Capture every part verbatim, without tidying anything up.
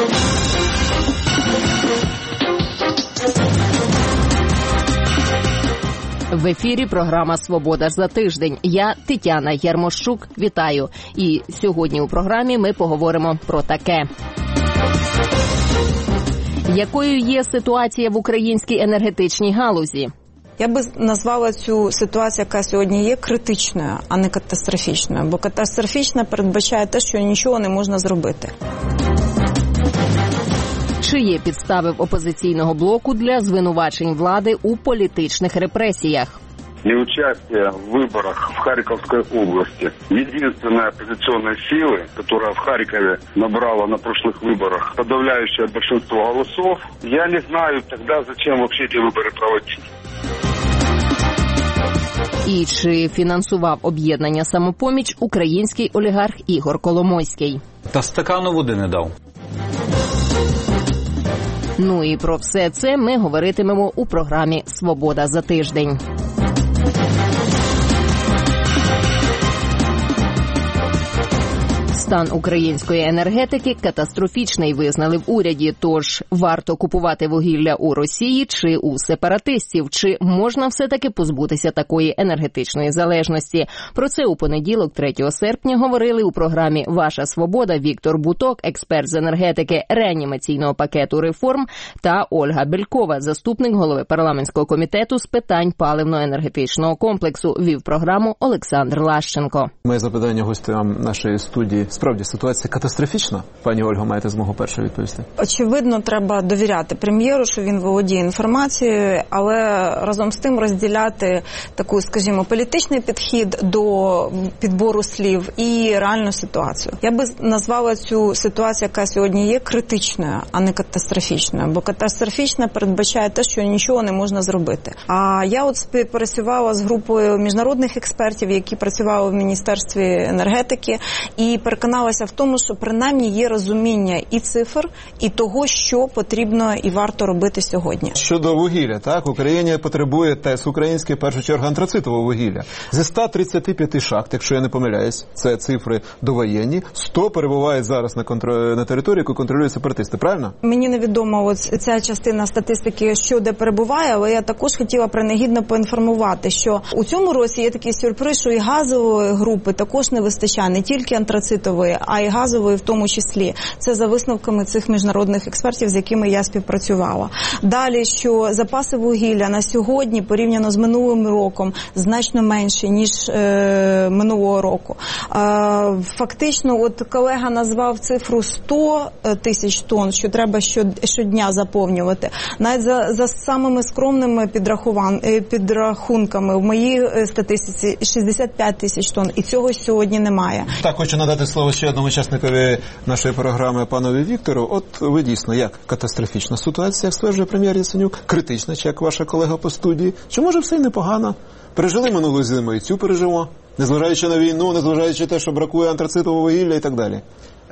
В ефірі програма «Свобода за тиждень». Я Тетяна Ярмощук. Вітаю. І сьогодні у програмі ми поговоримо про таке. Якою є ситуація в українській енергетичній галузі? Я би назвала цю ситуацію, яка сьогодні є, критичною, а не катастрофічною. Бо катастрофічна передбачає те, що нічого не можна зробити. Чи є підстави в опозиційного блоку для звинувачень влади у політичних репресіях? Неучастие в выборах в Харьковской области. Единственная оппозиционная сила, которая в Харькове набрала на прошлых выборах подавляющее большинство голосов, я не знаю тогда, зачем вообще эти выборы проводить. І чи фінансував об'єднання «Самопоміч» український олігарх Ігор Коломойський? Та стакану води не дав. Ну і про все це ми говоритимемо у програмі «Свобода за тиждень». Стан української енергетики катастрофічний, визнали в уряді. Тож, варто купувати вугілля у Росії чи у сепаратистів? Чи можна все-таки позбутися такої енергетичної залежності? Про це у понеділок, третього серпня, говорили у програмі «Ваша свобода» Віктор Буток, експерт з енергетики реанімаційного пакету реформ, та Ольга Белькова, заступник голови парламентського комітету з питань паливно-енергетичного комплексу. Вів програму Олександр Лащенко. Моє запитання гостям нашої студії. Справді, ситуація катастрофічна? Пані Ольго, маєте змогу перше відповісти? Очевидно, треба довіряти прем'єру, що він володіє інформацією, але разом з тим розділяти таку, скажімо, політичний підхід до підбору слів і реальну ситуацію. Я би назвала цю ситуацію, яка сьогодні є, критичною, а не катастрофічною. Бо катастрофічна передбачає те, що нічого не можна зробити. А я от співпрацювала з групою міжнародних експертів, які працювали в Міністерстві енергетики, і переконалася в тому, що принаймні є розуміння і цифр, і того, що потрібно і варто робити сьогодні. Щодо вугілля, так, Україна потребує ТЕС українське, в першу чергу, антрацитового вугілля. Зі ста тридцяти п'яти шахт, якщо я не помиляюсь, це цифри довоєнні, сто перебувають зараз на, контр... на території, яку контролюють сепаратисти, правильно? Мені невідомо от ця частина статистики, що де перебуває, але я також хотіла принагідно поінформувати, що у цьому році є такий сюрприз, що і газової групи також не вистачає, не тільки антрацитової, а й газової в тому числі. Це за висновками цих міжнародних експертів, з якими я співпрацювала. Далі, що запаси вугілля на сьогодні, порівняно з минулим роком, значно менші, ніж е, минулого року. Е, фактично, от колега назвав цифру сто тисяч тонн, що треба щодня заповнювати. Навіть за, за самими скромними підрахунками в моїй статистиці шістдесят п'ять тисяч тонн, і цього сьогодні немає. Так, хочу надати слово ще одному учасникові нашої програми, панові Віктору. От ви дійсно, як катастрофічна ситуація, як стверджує прем'єр Яценюк, критична, чи як ваша колега по студії, чи може все й непогано? Пережили минулу зиму і цю переживемо, незважаючи на війну, незважаючи на те, що бракує антрацитового вугілля і так далі.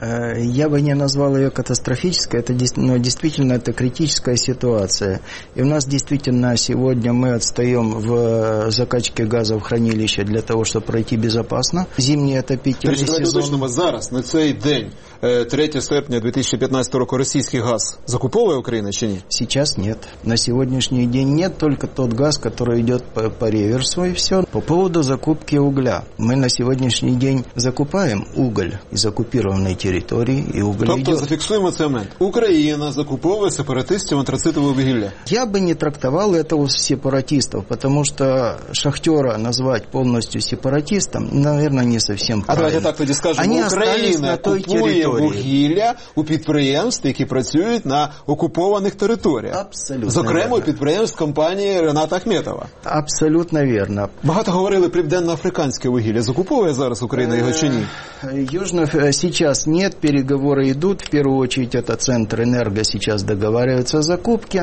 Я бы не назвал ее катастрофической, это, но действительно это критическая ситуация. И у нас действительно сегодня мы отстаем в закачке газа в хранилище для того, чтобы пройти безопасно. Зимний отопительный сезон. Давайте уточнимо, зараз, на цей день, третього серпня дві тисячі п'ятнадцятого року, російський газ закуповує Україна чи ні? Сейчас нет. На сегодняшний день нет, только тот газ, который идет по, по реверсу, и все. По поводу закупки угля. Мы на сегодняшний день закупаем уголь из оккупированной территории. Території і уголь. Тобто, зафіксуємо цей момент. Україна закуповує сепаратистів антрацитового вугілля. Я бы не трактовал этого сепаратистов, потому что шахтера назвать полностью сепаратистом, наверное, не совсем правильно. А давайте так тоді скажемо, Україна купує вугілля у підприємств, які працюють на окупованих територіях. Абсолютно. Зокрема, у підприємств компанії Рената Ахметова. Абсолютно вірно. Багато говорили, південноафриканське вугілля закуповує зараз Україна його чи ні? Южно сейчас не Нет, переговоры идут. В первую очередь это Центр Энерго сейчас договаривается о закупке.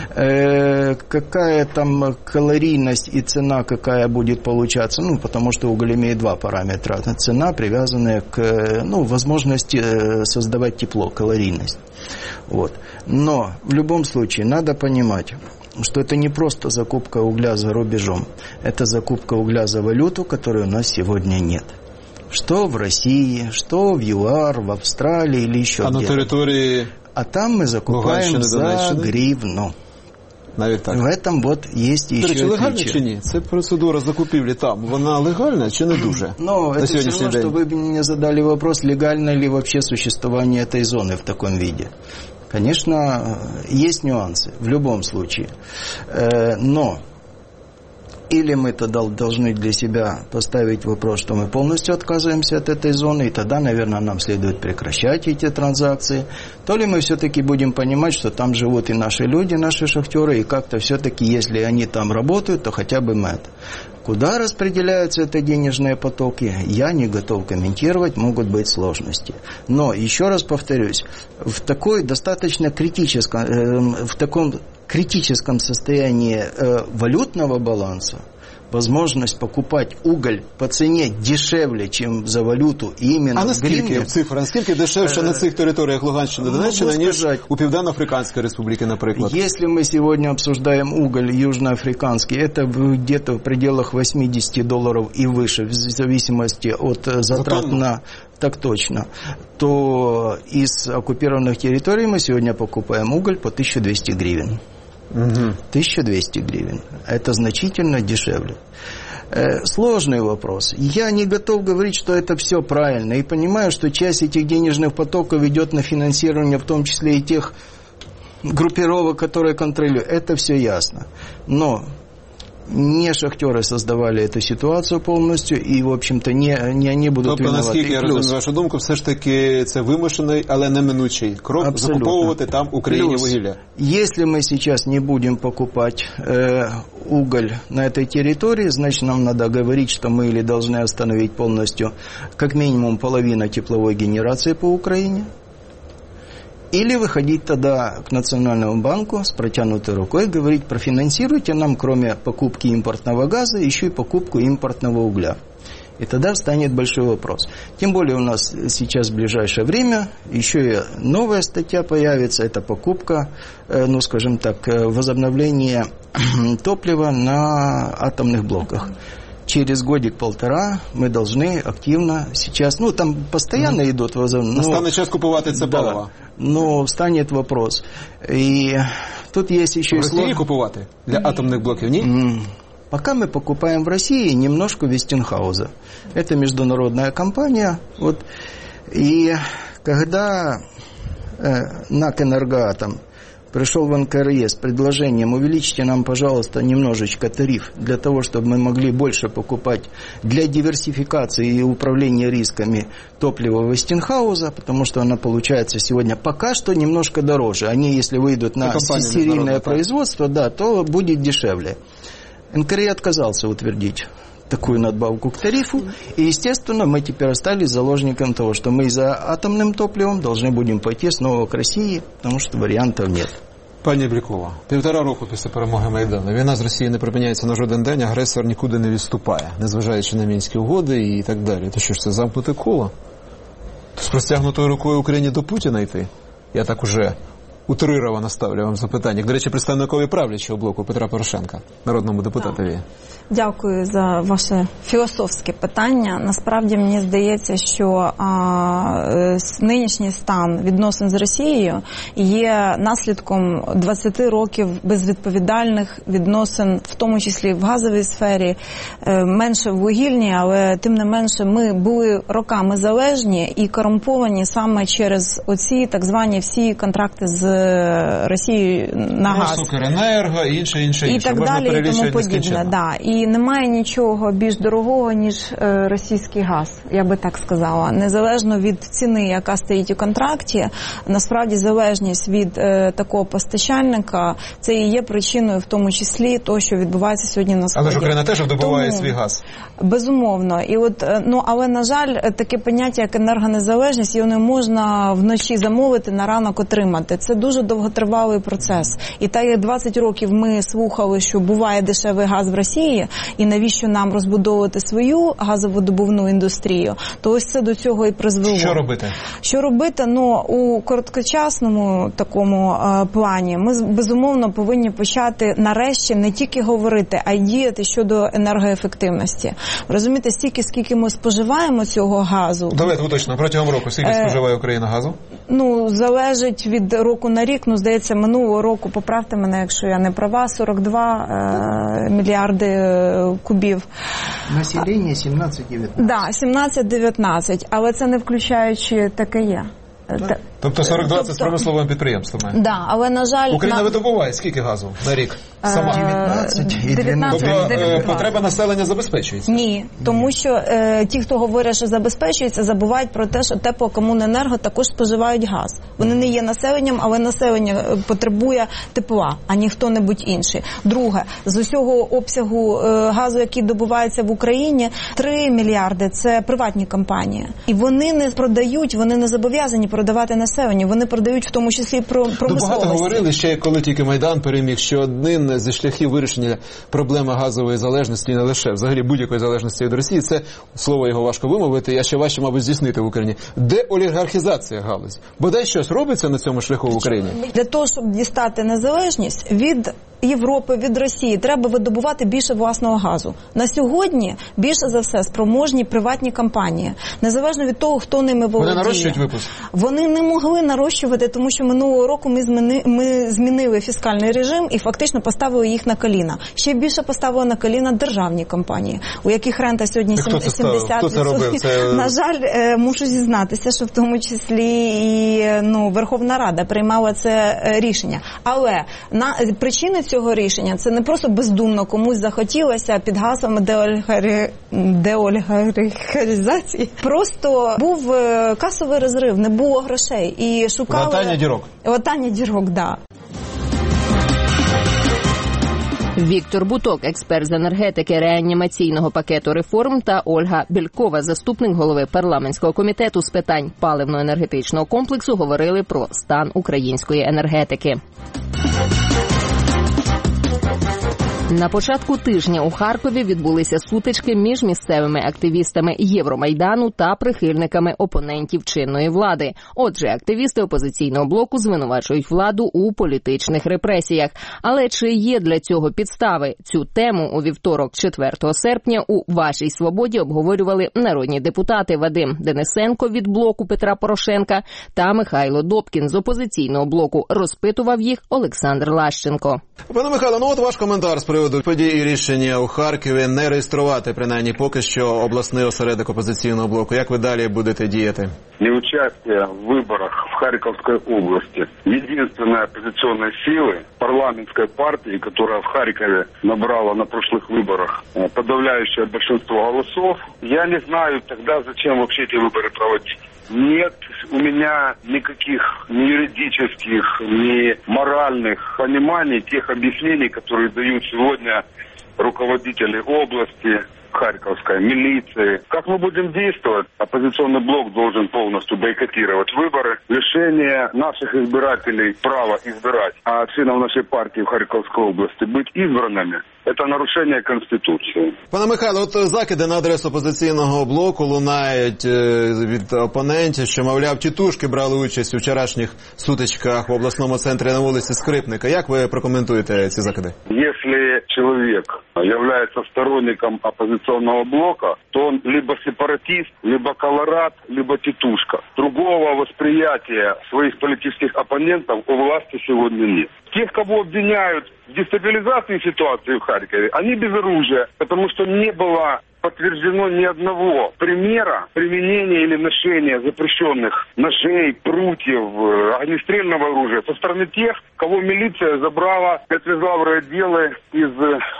Э, какая там калорийность и цена, какая будет получаться? Ну, потому что уголь имеет два параметра. Цена, привязанная к ну, возможности создавать тепло, калорийность. Вот. Но в любом случае надо понимать, что это не просто закупка угля за рубежом. Это закупка угля за валюту, которой у нас сегодня нет. Что в России, что в ЮАР, в Австралии или еще а где-то. А на территории... А там мы закупаем за гривну. Навіть так. В этом вот есть еще отличие. Легально чи ні? Це процедура закупівлі там, вона легальна чи не дуже? Ну, это все равно, что вы мне задали вопрос, легально ли вообще существование этой зоны в таком виде. Конечно, есть нюансы в любом случае. Но или мы тогда должны для себя поставить вопрос, что мы полностью отказываемся от этой зоны, и тогда, наверное, нам следует прекращать эти транзакции. То ли мы все-таки будем понимать, что там живут и наши люди, наши шахтеры, и как-то все-таки, если они там работают, то хотя бы мы это. Куда распределяются эти денежные потоки, я не готов комментировать, могут быть сложности. Но, еще раз повторюсь, в такой достаточно критическом, э, в таком критическом состоянии э, валютного баланса, возможность покупать уголь по цене дешевле, чем за валюту именно а в наскільки гривне. Цифра, наскільки дешевше на цих територіях Луганщини, Донеччини, ніж сказать, у Південно-Африканської Республіки, наприклад? Если мы сегодня обсуждаем уголь южноафриканский, это где-то в пределах восемьдесят долларов и выше, в зависимости от затрат на... Так точно. То из оккупированных территорий мы сегодня покупаем уголь по тысяче двести гривен. Угу. тысяча двести гривен. Это значительно дешевле. Э, сложный вопрос. Я не готов говорить, что это все правильно. И понимаю, что часть этих денежных потоков идет на финансирование, в том числе и тех группировок, которые контролируют. Это все ясно. Но не шахтеры создавали эту ситуацию полностью, і, в общем-то, не, не они будуть тобто, винувати. наскільки я розумію вашу думку, все ж таки це вимушений, але неминучий крок Абсолютно. Закуповувати там в Україні вугілля. Если мы сейчас не будем покупать э, уголь на этой территории, значит, нам надо говорить, что мы или должны остановить полностью как минимум половину тепловой генерации по Украине, или выходить тогда к Национальному банку с протянутой рукой, говорить, профинансируйте нам, кроме покупки импортного газа, еще и покупку импортного угля. И тогда встанет большой вопрос. Тем более у нас сейчас в ближайшее время еще и новая статья появится, это покупка, ну скажем так, возобновление топлива на атомных блоках. Через годик-полтора мы должны активно сейчас, ну там постоянно mm-hmm. идут возобновления. Настане час купувати це паливо. Но встанет вопрос. И тут есть еще в и России слож... купувати для атомных блоков, не? Mm. Пока мы покупаем в России немножко Вестинхауза. Это международная компания. Вот. И когда э, НАК «Энергоатом» пришел в эн ка эр е с предложением: увеличьте нам, пожалуйста, немножечко тариф для того, чтобы мы могли больше покупать для диверсификации и управления рисками топлива Вестинхауза, потому что она получается сегодня пока что немножко дороже. Они, если выйдут на серийное производство, да, то будет дешевле. эн ка эр е отказался утвердить такую надбавку к тарифу, и, естественно, мы теперь остались заложником того, что мы за атомным топливом должны будем пойти снова к России, потому что вариантов нет. Пані Блікова, півтора року після перемоги Майдану. Війна з Росією не припиняється на жоден день, агресор нікуди не відступає, незважаючи на Мінські угоди і так далі. То що ж це, замкнуте коло? То з простягнутою рукою Україні до Путіна йти? Я так уже утрировано ставлю вам запитання. До речі, представникові правлячого блоку Петра Порошенка, народному депутатові. Дякую за ваше філософське питання. Насправді, мені здається, що а, нинішній стан відносин з Росією є наслідком двадцяти років безвідповідальних відносин, в тому числі в газовій сфері, менше в вугільній, але тим не менше ми були роками залежні і корумповані саме через оці так звані всі контракти з Росією на газ. Укренерго, інше, інше, інше. І так Можна далі, і тому подібне. Да. І немає нічого більш дорогого, ніж е, російський газ, я би так сказала. Незалежно від ціни, яка стоїть у контракті, насправді залежність від е, такого постачальника, це і є причиною, в тому числі, того, що відбувається сьогодні на Сході. Але ж Україна теж добуває тому, свій газ. Безумовно. І от, ну, але, на жаль, таке поняття, як енергонезалежність, його не можна вночі замовити, на ранок отримати. Це дуже довготривалий процес. І так як двадцять років ми слухали, що буває дешевий газ в Росії, і навіщо нам розбудовувати свою газовидобувну індустрію, то ось це до цього і призвело. Що робити? Що робити? Ну, у короткочасному такому е, плані ми, безумовно, повинні почати нарешті не тільки говорити, а й діяти щодо енергоефективності. Розумієте, стільки, скільки ми споживаємо цього газу. Давайте уточно, протягом року скільки споживає Україна газу? Ну, залежить від року на рік. Ну, здається, минулого року, поправте мене, якщо я не права, сорок два е, мільярди кубів. Населення сімнадцять дев'ятнадцять. Да, сімнадцять дев'ятнадцять, але це не включаючи ТКЕ. Тобто сорок два це з промисловими підприємствами? Да, але, на жаль... Україна на... видобуває скільки газу на рік? Сама? дев'ятнадцять. Тобто е, потреба населення забезпечується? Ні, тому що е, ті, хто говорять, що забезпечується, забувають про те, що теплокомуненерго також споживають газ. Вони не є населенням, але населення потребує тепла, а ні хто-небудь інший. Друге, з усього обсягу е, газу, який добувається в Україні, три мільярди – це приватні компанії. І вони не продають, вони не зобов'язані продавати населенню, вони продають в тому числі про промисловості. Багато говорили ще, коли тільки Майдан переміг, що одним зі шляхів вирішення проблеми газової залежності, не лише взагалі будь-якої залежності від Росії, це, слово його важко вимовити, а ще важче, мабуть, здійснити в Україні, деолігархізація галузі. Бодай щось робиться на цьому шляху в Україні? Для того, щоб дістати незалежність від Європи, від Росії, треба видобувати більше власного газу. На сьогодні більше за все спроможні приватні компанії, незалежно від того, хто ними володіє. Вони нарощують випуск? Вони не могли нарощувати, тому що минулого року ми, зміни, ми змінили фіскальний режим і фактично поставили їх на коліна. Ще більше поставили на коліна державні компанії, у яких рента сьогодні сімдесят відсотків. Хто це робив? Це... На жаль, мушу зізнатися, що в тому числі і ну, Верховна Рада приймала це рішення. Але на причини цього рішення це не просто бездумно комусь захотілося під гаслами деолігарі... деолігархізації. Просто був касовий розрив, не було грошей. І шукали... Латання дірок. Латання дірок, так. Да. Віктор Буток, експерт з енергетики реанімаційного пакету реформ, та Ольга Бєлькова, заступник голови парламентського комітету з питань паливно-енергетичного комплексу, говорили про стан української енергетики. На початку тижня у Харкові відбулися сутички між місцевими активістами Євромайдану та прихильниками опонентів чинної влади. Отже, активісти опозиційного блоку звинувачують владу у політичних репресіях. Але чи є для цього підстави? Цю тему у вівторок, четвертого серпня, у «Вашій свободі» обговорювали народні депутати Вадим Денисенко від блоку Петра Порошенка та Михайло Добкін з опозиційного блоку. Розпитував їх Олександр Лащенко. Пане Михайло, ну от ваш коментар з приводу подій і рішення у Харкові не реєструвати, принаймні поки що, обласний осередок опозиційного блоку. Як ви далі будете діяти? Неучастие в выборах в Харьковской области единственной оппозиционной силы парламентской партии, которая в Харькове набрала на прошлых выборах подавляющее большинство голосов. Я не знаю тогда, зачем вообще эти выборы проводить. Нет у меня никаких ни юридических, ни моральных пониманий тех объяснений, которые дают сегодня руководители области, Харьковской, милиции. Как мы будем действовать? Оппозиционный блок должен полностью бойкотировать выборы. Лишение наших избирателей права избирать, а членов нашей партии в Харьковской области быть избранными – это нарушение Конституции. Пане Михайло, от закиди на адресу опозиційного блоку лунають від опонентів, що, мовляв, тітушки брали участь у вчорашніх сутичках в обласному центрі на вулиці Скрипника. Як ви прокоментуєте ці закиди? Если человек является сторонником оппозиционного блока, то он либо сепаратист, либо колорад, либо тетушка. Другого восприятия своих политических оппонентов у власти сегодня нет. Тех, кого обвиняют в дестабилизации ситуации в Харькове, они без оружия, потому что не было подтверждено ни одного примера применения или ношения запрещенных ножей, прутьев, огнестрельного оружия со стороны тех, кого милиция забрала, отвезла в райотделы из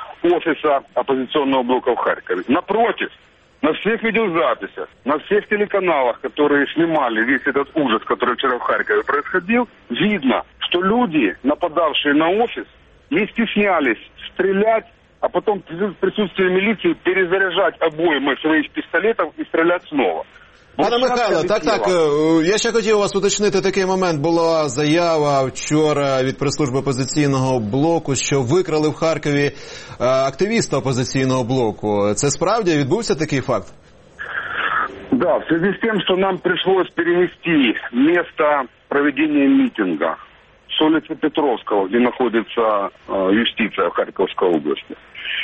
офиса оппозиционного блока в Харькове. Напротив, на всех видеозаписях, на всех телеканалах, которые снимали весь этот ужас, который вчера в Харькове происходил, видно, что люди, нападавшие на офис, не стеснялись стрелять, а потом в присутствии милиции перезаряжать обоймы своих пистолетов и стрелять снова. Пане Михайло, так, так, я ще хотів вас уточнити такий момент. Була заява вчора від прес-служби опозиційного блоку, що викрали в Харкові активіста опозиційного блоку. Це справді відбувся такий факт? Да, в связи с тем, что нам пришлось перенести место проведения митинга с улицы Петровского, где находится юстиция в Харьковской области,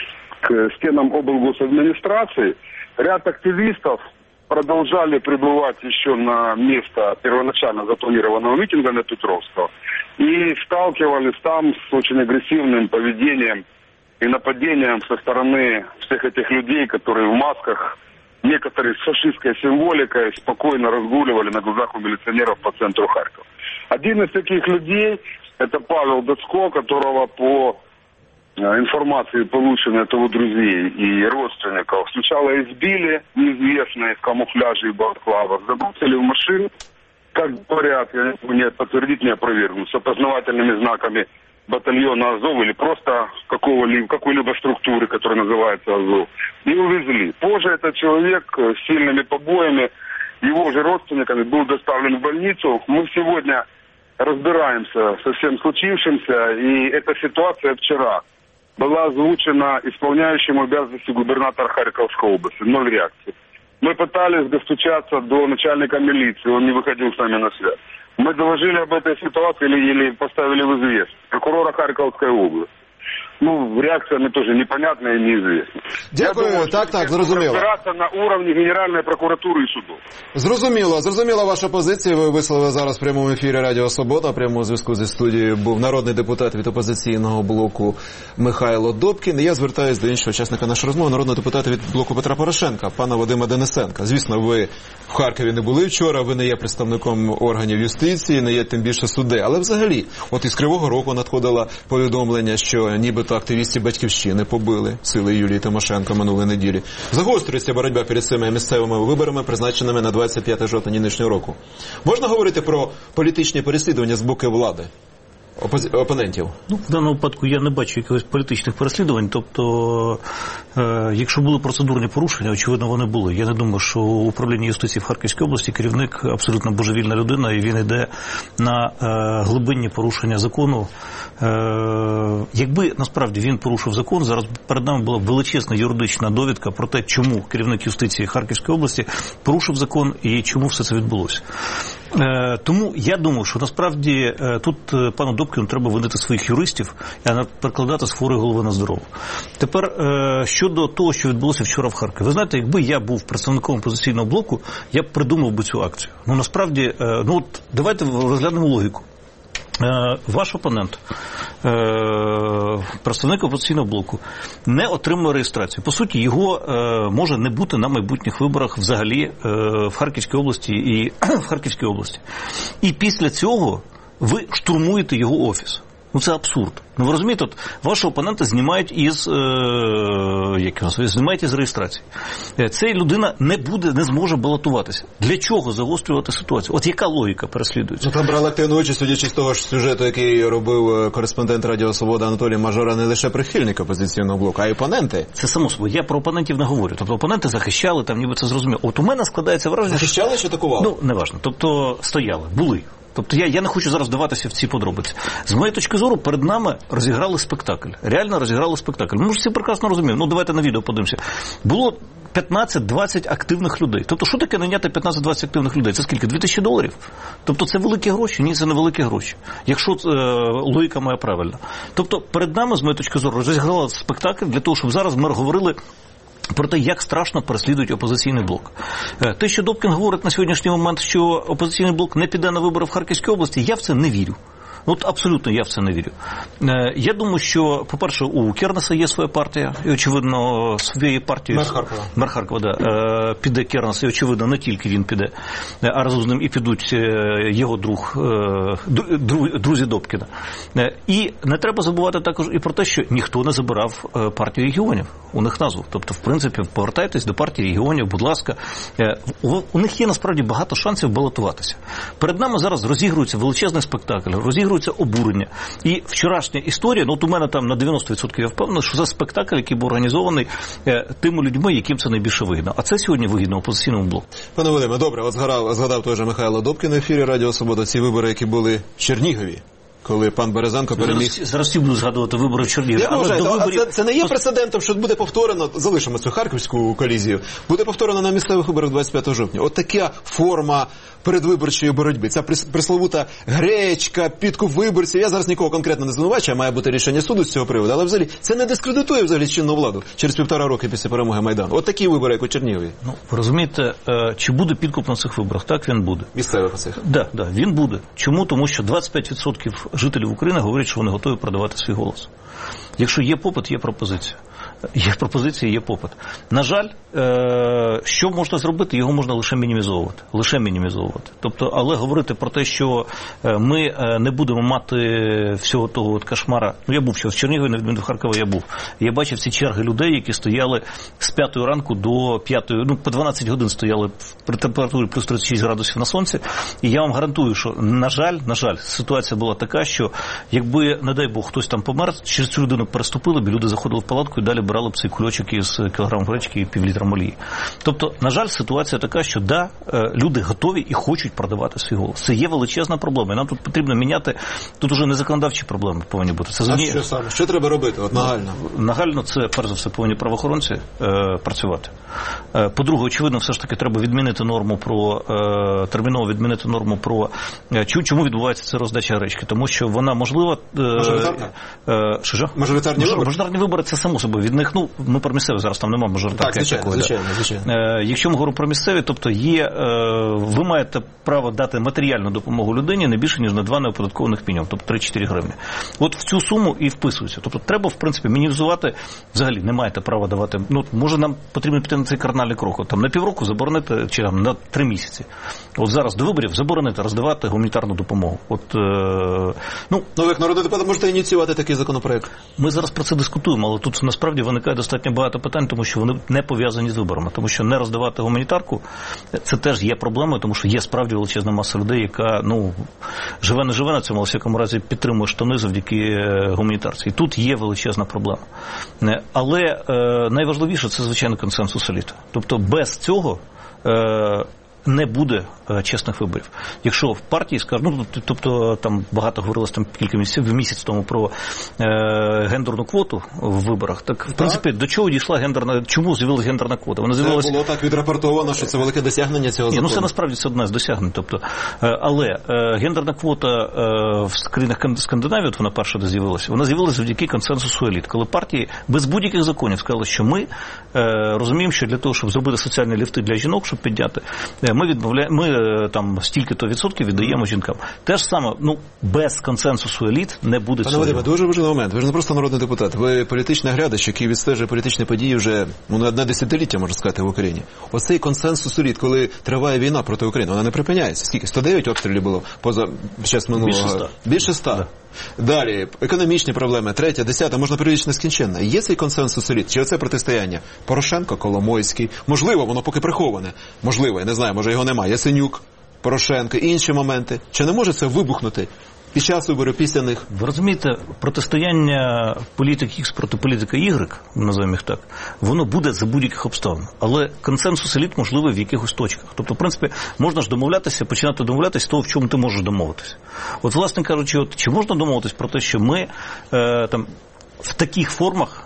к стенам облгосадминистрации, ряд активистов продолжали пребывать еще на место первоначально запланированного митинга на Петровского и сталкивались там с очень агрессивным поведением и нападением со стороны всех этих людей, которые в масках, некоторые с фашистской символикой, спокойно разгуливали на глазах у милиционеров по центру Харькова. Один из таких людей, это Павел Доцко, которого по информации, полученной от его друзей и родственников, сначала избили неизвестные в камуфляже и балаклавах, забросили в машину, как говорят, я не могу не подтвердить, не опровергнуть, с опознавательными знаками батальона Азов или просто какого-либо, какой-либо структуры, которая называется Азов, и увезли. Позже этот человек с сильными побоями, его же родственниками, был доставлен в больницу. Мы сегодня разбираемся со всем случившимся, и эта ситуация вчера была озвучена исполняющим обязанности губернатора Харьковской области. Ноль реакции. Мы пытались достучаться до начальника милиции, он не выходил с нами на связь. Мы доложили об этой ситуации или, или поставили в известность прокурора Харьковской области. Ну, реакциями тоже непонятна и неизвестна. Дякую, думаю, так, так, зрозуміло. Розбиратися на уровні Генеральної прокуратури і суду. Зрозуміло, зрозуміла ваша позиція. Ви висловили зараз в прямому ефірі Радіо Свобода. Прямо у зв'язку зі студією був народний депутат від опозиційного блоку Михайло Добкін. Я звертаюся до іншого учасника нашої розмови, народного депутата від блоку Петра Порошенка, пана Вадима Денисенка. Звісно, ви в Харкові не були вчора, ви не є представником органів юстиції, не є тим більше суди. Але взагалі, от із Кривого Рогу надходило повідомлення, що нібито активістів Батьківщини побили сили Юлії Тимошенко минулої неділі. Загострюється боротьба перед цими місцевими виборами, призначеними на двадцять п'яте жовтня нинішнього року. Можна говорити про політичні переслідування з боку влади? Опози... опонентів? Ну, в даному випадку я не бачу якихось політичних переслідувань, тобто, е, якщо були процедурні порушення, очевидно, вони були. Я не думаю, що управління юстиції в Харківській області керівник абсолютно божевільна людина, і він йде на е, глибинні порушення закону. Е, якби, насправді, він порушив закон, зараз перед нами була величезна юридична довідка про те, чому керівник юстиції Харківської області порушив закон і чому все це відбулося. Е, тому я думаю, що насправді е, тут е, пану Добкіну треба винити своїх юристів і перекладати з хворої голови на здорову. Тепер е, щодо того, що відбулося вчора в Харкові. Ви знаєте, якби я був представником опозиційного блоку, я б придумав би цю акцію. Ну, насправді, е, ну от давайте розглянемо логіку. Ваш опонент, представник опозиційного блоку, не отримує реєстрацію. По суті, його може не бути на майбутніх виборах взагалі в Харківській області і в Харківській області. І після цього ви штурмуєте його офіс. Ну, це абсурд. Ну, ви розумієте, от вашого опонента знімають із, е, як його, знімають із реєстрації. Ця людина не буде, не зможе балотуватися. Для чого загострювати ситуацію? От яка логіка переслідується? Ну, там брали активну участь, судячи з того ж сюжету, який робив кореспондент Радіо Свобода Анатолій Мажора, не лише прихильник опозиційного блоку, а й опоненти. Це само собою. Я про опонентів не говорю. Тобто опоненти захищали, там ніби це зрозуміло. От у мене складається враження... Захищали чи атакували? Ну, неважно. Тобто стояли, були. Тобто я, я не хочу зараз вдаватися в ці подробиці. З моєї точки зору, перед нами розіграли спектакль. Реально розіграли спектакль. Ми ж всі прекрасно розуміємо. Ну, давайте на відео подивимося. Було п'ятнадцять-двадцять активних людей. Тобто, що таке найняти п'ятнадцять-двадцять активних людей? Це скільки? дві тисячі доларів? Тобто, це великі гроші? Ні, це не великі гроші. Якщо е, логіка моя правильна. Тобто, перед нами, з моєї точки зору, розіграли спектакль для того, щоб зараз ми говорили про те, як страшно переслідують опозиційний блок. Те, що Добкін говорить на сьогоднішній момент, що опозиційний блок не піде на вибори в Харківській області, я в це не вірю. От абсолютно я в це не вірю. Я думаю, що, по-перше, у Кернеса є своя партія, і, очевидно, своєї партії... Мер Харкова. Мер Харкова, да. Піде Кернес, і, очевидно, не тільки він піде, а разом з ним і підуть його друг, друзі Добкіна. І не треба забувати також і про те, що ніхто не забирав партію регіонів. У них назву. Тобто, в принципі, повертайтесь до партії регіонів, будь ласка. У них є, насправді, багато шансів балотуватися. Перед нами зараз розігрується величезний спектакль, розігрується демонструється обурення. І вчорашня історія, ну от у мене там на дев'яносто відсотків я впевнений, що це спектакль, який був організований е, тими людьми, яким це найбільше вигідно. А це сьогодні вигідно опозиційному блоку. Пане Вадиме, добре, от згадав, згадав теж Михайло Добкін в ефірі Радіо Свобода, ці вибори, які були в Чернігові, коли пан Березенко переміг. Зараз, зараз всі будуть згадувати вибори в Чернігові. Я вважаю, виборів... а це, це не є прецедентом, що буде повторено, залишимо цю харківську колізію, буде повторено на місцевих виборах двадцять п'ятого жовтня. От така форма передвиборчої боротьби. Ця присловута гречка, підкуп виборців. Я зараз нікого конкретно не звинувачую, має бути рішення суду з цього приводу, але взагалі це не дискредитує взагалі чинну владу через півтора роки після перемоги Майдану. От такі вибори, як у Чернігові. Ну, ви розумієте, чи буде підкуп на цих виборах? Так, він буде. Місцевих цих? Так, да, да, він буде. Чому? Тому що двадцять п'ять відсотків жителів України говорять, що вони готові продавати свій голос. Якщо є попит, є пропозиція. Є пропозиція, є попит. На жаль, що можна зробити? Його можна лише мінімізовувати. Лише мінімізовувати. Тобто, але говорити про те, що ми не будемо мати всього того от кошмара. Ну, я був ще в Чернігові, на відміну від Харкова я був. Я бачив ці черги людей, які стояли з п'ятої ранку до п'ятої, ну, по дванадцять годин стояли при температурі плюс тридцять шість градусів на сонці. І я вам гарантую, що, на жаль, на жаль, ситуація була така, що якби, не дай Бог, хтось там помер, через цю людину переступили б, люди заходили в палатку і далі брали б цей кульочок із кілограм гречки і півлітра олії. Тобто, на жаль, ситуація така, що да, люди готові і хочуть продавати свій голос. Це є величезна проблема. І нам тут потрібно міняти, тут уже не законодавчі проблеми повинні бути. Це а зні... що саме? Що треба робити? От нагально. Нагально це, перш за все, повинні правоохоронці е, працювати. Е, по-друге, очевидно, все ж таки треба відмінити норму про, е, терміново відмінити норму про, е, чому відбувається ця роздача гречки. Тому що вона можлива... Е, Мажоритарна? Е, що ж? Мажоритарні вибори? Мажоритарні вибори, це само собою. Від них, ну, ми про місцеві зараз там немає мажоритарки. Так, звичайно, такої, звичайно, звичайно. Е, якщо ми говоримо про місцеві, тобто є, е, ви маєте право дати матеріальну допомогу людині не більше, ніж на два неоподаткованих мінімум, тобто три-чотири гривні. От в цю суму і вписується. Тобто треба, в принципі, мінімізувати, взагалі не маєте права давати, ну, може нам потрібно піти на цей кардинальний крок, от, там на півроку заборонити, чи там на три місяці. От зараз до виборів заборонити роздавати гуманітарну допомогу. От, е, ну, ну, ви як народний депутат можете ініціювати такий законопроект? Ми зараз про це дискутуємо, але тут насправді виникає достатньо багато питань, тому що вони не пов'язані з виборами. Тому що не роздавати гуманітарку, це теж є проблемою, тому що є справді величезна маса людей, яка, ну, живе не живе на цьому, але в всякому разі підтримує штани завдяки гуманітарці. І тут є величезна проблема. Але е, найважливіше – це, звичайно, консенсус еліти. Тобто без цього е, не буде е, чесних виборів. Якщо в партії скажуть, ну, тобто там багато говорилось там кілька місяців, місяць тому про е, гендерну квоту в виборах, так, в принципі, до чого дійшла гендерна, чому з'явилася гендерна квота? Вона з'явилась... Це було так відрапортовано, що це велике досягнення цього закону. Ні, ну це насправді це одне з досягнень. Тобто, е, але е, гендерна квота е, в країнах Скандинавії, от вона перша де з'явилася, вона з'явилася завдяки консенсусу еліт, коли партії без будь-яких законів сказали, що ми е, розуміємо, що для того, щоб зробити соціальні ліфти для жінок, щоб підняти, е, ми відмовляємо, ми е, там стільки-то відсотків віддаємо жінкам. Те ж саме, ну, без консенсусу еліт не буде цього. Пане Вадиме, дуже важливий момент. Ви ж не просто народний депутат, ви політичний глядач, який відстежує політичні події вже, ну, не одне десятиліття, можна сказати, в Україні. Оцей консенсус еліт, коли триває війна проти України, вона не припиняється. Скільки? сто дев'ять обстрілів було поза час минулого. Більше ста. Більше ста. Да. Далі, економічні проблеми, третя, десята, можна періодично нескінченно. Є цей консенсус еліт? Чи оце протистояння? Порошенко, Коломойський. Можливо, воно поки приховане. Можливо, я не знаю, може його немає. Яценюк, Порошенко, інші моменти. Чи не може це вибухнути під час виборів, після них? Ви розумієте, протистояння політик Х проти політика Y, називаємо їх так, воно буде за будь-яких обставин. Але консенсус еліт можливий в якихось точках. Тобто, в принципі, можна ж домовлятися, починати домовлятися з того, в чому ти можеш домовитися. От, власне кажучи, от, чи можна домовитися про те, що ми е, там, в таких формах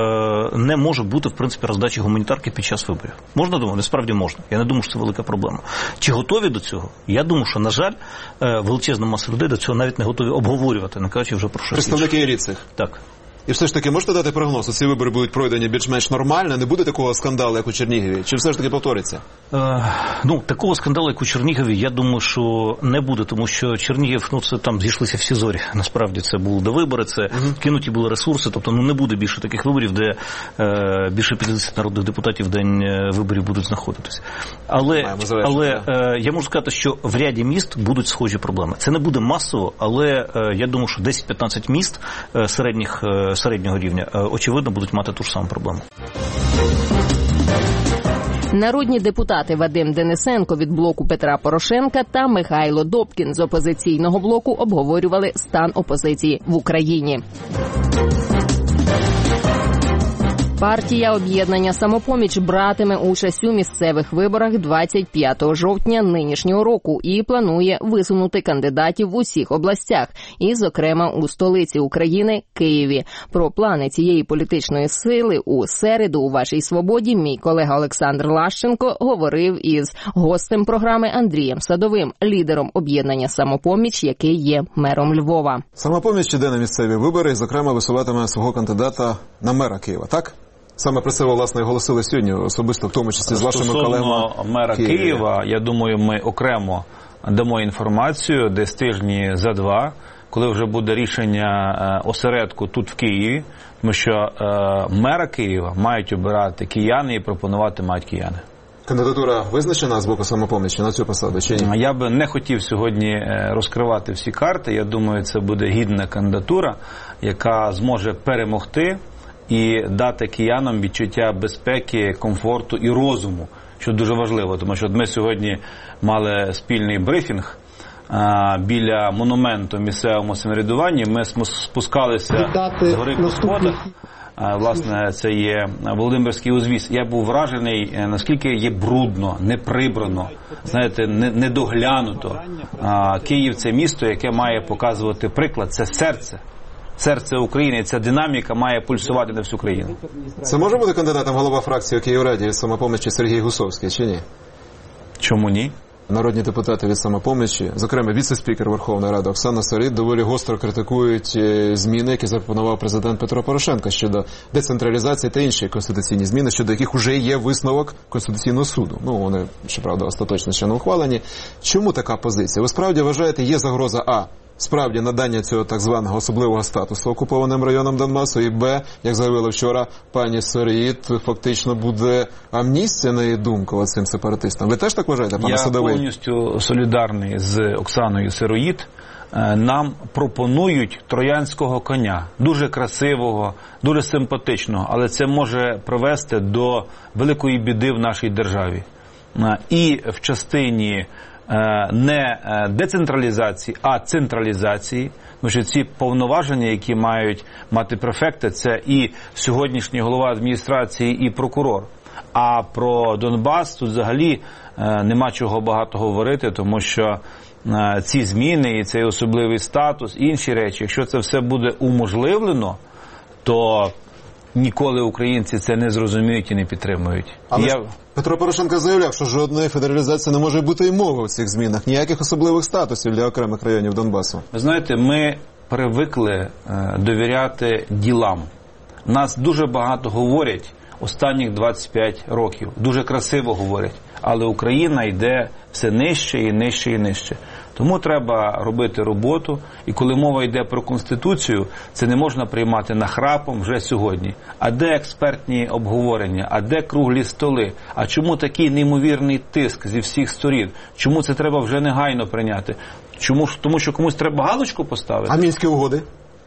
не може бути, в принципі, роздачі гуманітарки під час виборів. Можна думати? Насправді можна. Я не думаю, що це велика проблема. Чи готові до цього? Я думаю, що, на жаль, величезна маса людей до цього навіть не готові обговорювати, не кажучи вже про щось. Представники еліт цих? Так. І все ж таки, можете дати прогноз, ці вибори будуть пройдені більш-менш нормально, не буде такого скандалу, як у Чернігові? Чи все ж таки повториться? Е, ну, такого скандалу, як у Чернігові, я думаю, що не буде, тому що Чернігів, ну, це там зійшлися всі зорі. Насправді, це були до вибори, це угу. кинуті були ресурси, тобто, ну, не буде більше таких виборів, де е, більше п'ятдесят народних депутатів в день виборів будуть знаходитись. Але, але е, я можу сказати, що в ряді міст будуть схожі проблеми. Це не буде масово, але е, я думаю, що десять-п'ятнадцять міст е, середніх е, середнього рівня, очевидно, будуть мати ту ж саму проблему. Народні депутати Вадим Денисенко від блоку Петра Порошенка та Михайло Добкін з опозиційного блоку обговорювали стан опозиції в Україні. Партія «Об'єднання «Самопоміч» братиме участь у місцевих виборах двадцять п'ятого жовтня нинішнього року і планує висунути кандидатів в усіх областях, і, зокрема, у столиці України – Києві. Про плани цієї політичної сили у середу у «Вашій свободі» мій колега Олександр Лащенко говорив із гостем програми Андрієм Садовим, лідером «Об'єднання «Самопоміч», який є мером Львова. «Самопоміч» іде на місцеві вибори і, зокрема, висуватиме свого кандидата на мера Києва, так? Саме про це, власне, голосили сьогодні, особисто, в тому числі з вашими колегами. Стосовно мера Києва. Києва, я думаю, ми окремо дамо інформацію десь тижні за два, коли вже буде рішення осередку тут в Києві, тому що е, мера Києва мають обирати кияни і пропонувати мають кияни. Кандидатура визначена з боку «Самопомічі» на цю посаду чи ні? Я би не хотів сьогодні розкривати всі карти. Я думаю, це буде гідна кандидатура, яка зможе перемогти і дати киянам відчуття безпеки, комфорту і розуму, що дуже важливо, тому що ми сьогодні мали спільний брифінг а, біля монументу місцевому самоврядуванні. Ми спускалися Вітати з гори по сходах. А, власне, це є Володимирський узвіз. Я був вражений, наскільки є брудно, неприбрано, знаєте, недоглянуто. А, Київ – це місто, яке має показувати приклад, це серце. Серце України, ця динаміка має пульсувати на всю країну. Це може бути кандидатом голова фракції у Київраді від «Самопомічі» Сергій Гусовський, чи ні? Чому ні? Народні депутати від «Самопомічі», зокрема віце-спікер Верховної Ради Оксана Сироїд, доволі гостро критикують зміни, які запропонував президент Петро Порошенко щодо децентралізації та інші конституційні зміни, щодо яких вже є висновок Конституційного суду. Ну, вони, щоправда, остаточно ще не ухвалені. Чому така позиція? Ви справді вважаєте, є загроза А – справді надання цього так званого особливого статусу окупованим районам Донбасу, і Б, як заявила вчора пані Сироїд, фактично буде амністія, на її думку, цим сепаратистам. Ви теж так вважаєте, пане Садовий? Я повністю солідарний з Оксаною Сироїд. Нам пропонують троянського коня, дуже красивого, дуже симпатичного, але це може привести до великої біди в нашій державі. І в частині не децентралізації, а централізації, тому що ці повноваження, які мають мати префекти, це і сьогоднішній голова адміністрації, і прокурор. А про Донбас тут взагалі нема чого багато говорити, тому що ці зміни і цей особливий статус, і інші речі, якщо це все буде уможливлено, то ніколи українці це не зрозуміють і не підтримують. Але Я... Петро Порошенко заявляв, що жодної федералізації не може бути і мови в цих змінах, ніяких особливих статусів для окремих районів Донбасу. Ви знаєте, ми привикли е, довіряти ділам. Нас дуже багато говорять останніх двадцять п'ять років. Дуже красиво говорять. Але Україна йде все нижче і нижче і нижче. Тому треба робити роботу. І коли мова йде про Конституцію, це не можна приймати нахрапом вже сьогодні. А де експертні обговорення? А де круглі столи? А чому такий неймовірний тиск зі всіх сторін? Чому це треба вже негайно прийняти? Чому? Тому що комусь треба галочку поставити. А Мінські угоди?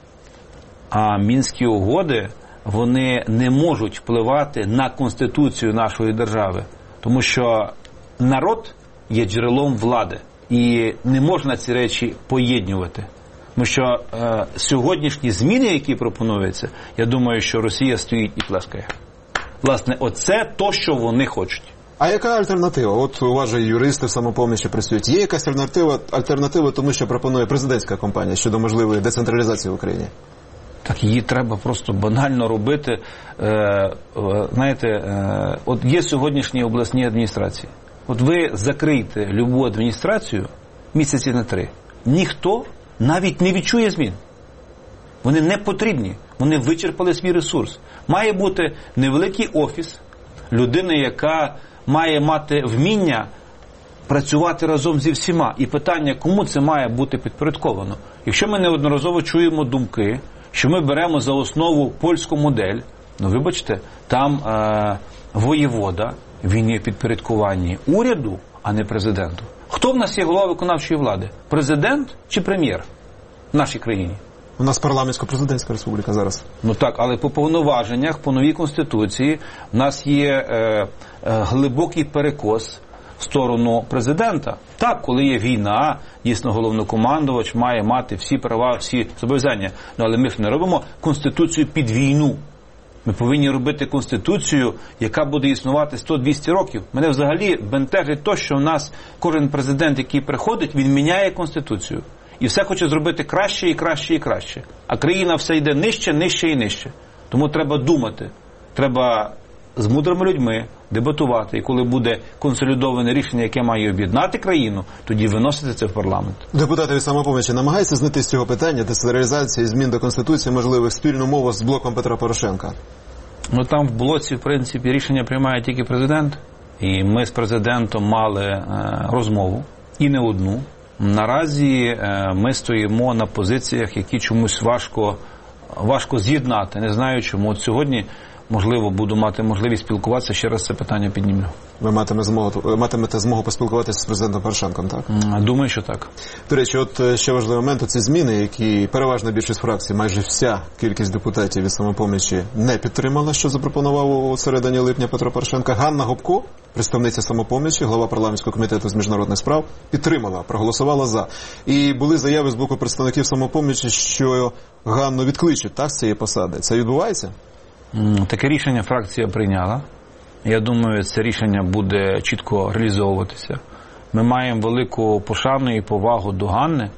А Мінські угоди, вони не можуть впливати на Конституцію нашої держави. Тому що народ є джерелом влади. І не можна ці речі поєднувати. Тому що е, сьогоднішні зміни, які пропонуються, я думаю, що Росія стоїть і плескає. Власне, оце то, що вони хочуть. А яка альтернатива? От у вас же юристи в «Самопомічі» працюють. Є якась альтернатива, альтернатива тому, що пропонує президентська кампанія щодо можливої децентралізації в Україні? Так її треба просто банально робити. Е, е, знаєте, е, от є сьогоднішні обласні адміністрації. От ви закрийте любу адміністрацію місяці на три. Ніхто навіть не відчує змін. Вони не потрібні. Вони вичерпали свій ресурс. Має бути невеликий офіс людини, яка має мати вміння працювати разом зі всіма. І питання, кому це має бути підпорядковано. Якщо ми неодноразово чуємо думки, що ми беремо за основу польську модель, ну вибачте, там е, воєвода, він є в підпорядкуванні уряду, а не президенту. Хто в нас є голова виконавчої влади? Президент чи прем'єр в нашій країні? У нас парламентсько-президентська республіка зараз. Ну так, але по повноваженнях, по новій Конституції, в нас є е, е, глибокий перекос в сторону президента. Так, коли є війна, дійсно головнокомандувач має мати всі права, всі зобов'язання. Ну, але ми ж не робимо Конституцію під війну. Ми повинні робити Конституцію, яка буде існувати сто-двісті років. Мене взагалі бентежить те, що в нас кожен президент, який приходить, він міняє Конституцію. І все хоче зробити краще і краще і краще. А країна все йде нижче, нижче і нижче. Тому треба думати. Треба з мудрими людьми дебатувати. І коли буде консолідоване рішення, яке має об'єднати країну, тоді виносити це в парламент. Депутати від «Самопомочі» намагаються знайти з цього питання децентралізації, змін до Конституції, можливих спільну мову з блоком Петра Порошенка? Ну там в блоці, в принципі, рішення приймає тільки президент. І ми з президентом мали е, розмову. І не одну. Наразі е, ми стоїмо на позиціях, які чомусь важко, важко з'єднати. Не знаю чому. От сьогодні, можливо, буду мати можливість спілкуватися, ще раз це питання піднімлю. Ви матимете змогу, матимете змогу поспілкуватися з президентом Порошенком, так? Думаю, що так. До речі, от ще важливий момент, ці зміни, які переважна більшість фракцій, майже вся кількість депутатів від «Самопомочі» не підтримала, що запропонував у середині липня Петро Порошенко. Ганна Гопко, представниця «Самопомочі», глава парламентського комітету з міжнародних справ, підтримала, проголосувала за. І були заяви з боку представників «Самопомочі», що Ганну відкличуть, так, з цієї посади. Це відбувається? Таке рішення фракція прийняла. Я думаю, це рішення буде чітко реалізовуватися. Ми маємо велику пошану і повагу до Ганни.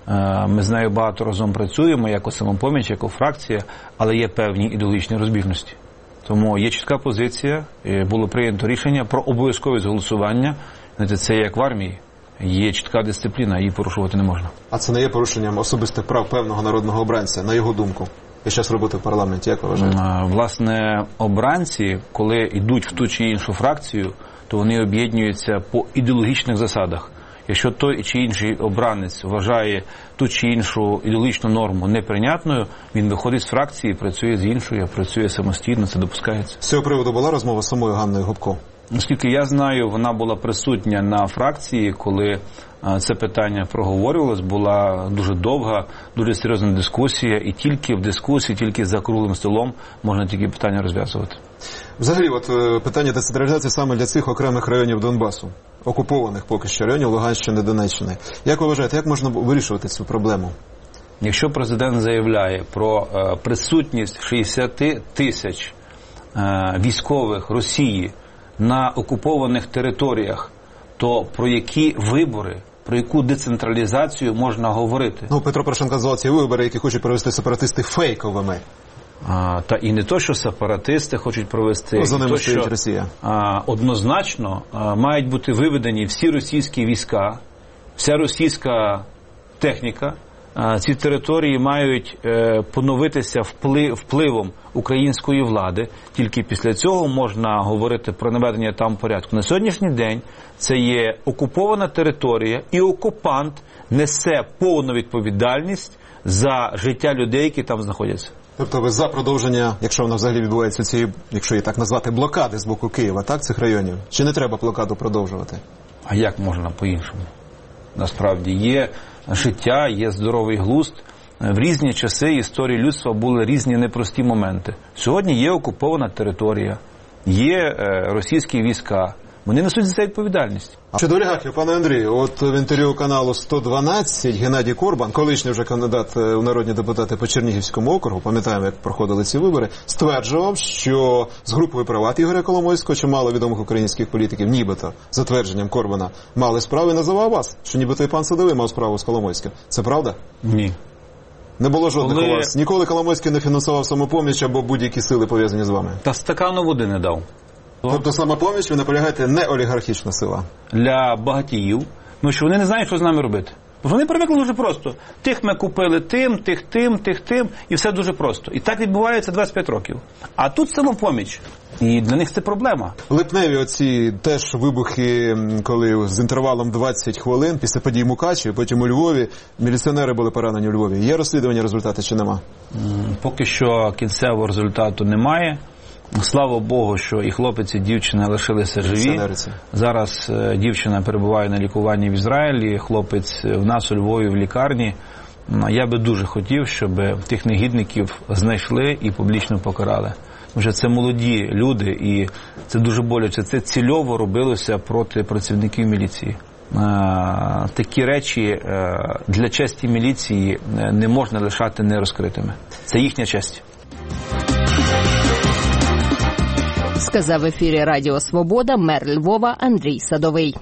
Ми з нею багато разом працюємо, як у «Самопоміч», як у фракція, але є певні ідеологічні розбіжності. Тому є чітка позиція, було прийнято рішення про обов'язковість голосування. Це як в армії. Є чітка дисципліна, її порушувати не можна. А це не є порушенням особистих прав певного народного обранця, на його думку? І зараз роботи в парламенті, як ви вважаєте? Власне, обранці, коли йдуть в ту чи іншу фракцію, то вони об'єднуються по ідеологічних засадах. Якщо той чи інший обранець вважає ту чи іншу ідеологічну норму неприйнятною, він виходить з фракції, працює з іншою, працює самостійно, це допускається. З цього приводу була розмова з самою Ганною Гопко? Наскільки я знаю, вона була присутня на фракції, коли це питання проговорювалось, була дуже довга, дуже серйозна дискусія, і тільки в дискусії, тільки за круглим столом можна тільки питання розв'язувати. Взагалі, от питання децентралізації саме для цих окремих районів Донбасу, окупованих поки що районів Луганщини, Донеччини. Як ви вважаєте, як можна вирішувати цю проблему? Якщо президент заявляє про присутність шістдесят тисяч військових Росії на окупованих територіях, то про які вибори, про яку децентралізацію можна говорити? Ну, Петро Порошенко назвав ці вибори, які хочуть провести сепаратисти, фейковими. А, та і не то, що сепаратисти хочуть провести, ну, за ними то, стоїть що Росія. А, однозначно а, мають бути виведені всі російські війська, вся російська техніка. А, ці території мають е, поновитися вплив, впливом української влади. Тільки після цього можна говорити про наведення там порядку. На сьогоднішній день це є окупована територія, і окупант несе повну відповідальність за життя людей, які там знаходяться. Тобто ви за продовження, якщо вона взагалі відбувається цієї, якщо її так назвати, блокади з боку Києва, так, цих районів? Чи не треба блокаду продовжувати? А як можна по-іншому? Насправді є життя, є здоровий глузд. В різні часи історії людства були різні непрості моменти. Сьогодні є окупована територія, є е, російські війська. Вони несуть за це відповідальність. Щодо олігархів, пане Андрію, от в інтерв'ю каналу сто дванадцять Геннадій Корбан, колишній вже кандидат у народні депутати по Чернігівському округу, пам'ятаємо, як проходили ці вибори, стверджував, що з групою «Приват» Ігоря Коломойського, чимало відомих українських політиків, нібито, за твердженням Корбана, мали справи, називав вас, що нібито і пан Садовий мав справу з Коломойським. Це правда? Ні. Не було жодних Коли... у вас? Ніколи Коломойський не фінансував «Самопоміч» або будь-які сили пов'язані з вами? Та стакану води не дав. Тобто «Самопоміч», ви наполягаєте, не олігархічна сила? Для багатіїв, тому що вони не знають, що з нами робити. Бо вони привикли дуже просто. Тих ми купили тим, тих тим, тих тим, і все дуже просто. І так відбувається двадцять п'ять років. А тут «Самопоміч». І для них це проблема. Липневі оці теж вибухи, коли з інтервалом двадцять хвилин, після подій в Мукачеві, потім у Львові, міліціонери були поранені у Львові. Є розслідування, результати чи нема? Поки що кінцевого результату немає. Слава Богу, що і хлопець, і дівчина лишилися живі. Зараз дівчина перебуває на лікуванні в Ізраїлі, хлопець в нас у Львові в лікарні. Я би дуже хотів, щоб тих негідників знайшли і публічно покарали. Вже це молоді люди, і це дуже боляче. Це цільово робилося проти працівників міліції. Такі речі для честі міліції не можна лишати нерозкритими. Це їхня честь. Сказав в ефірі Радіо Свобода мер Львова Андрій Садовий.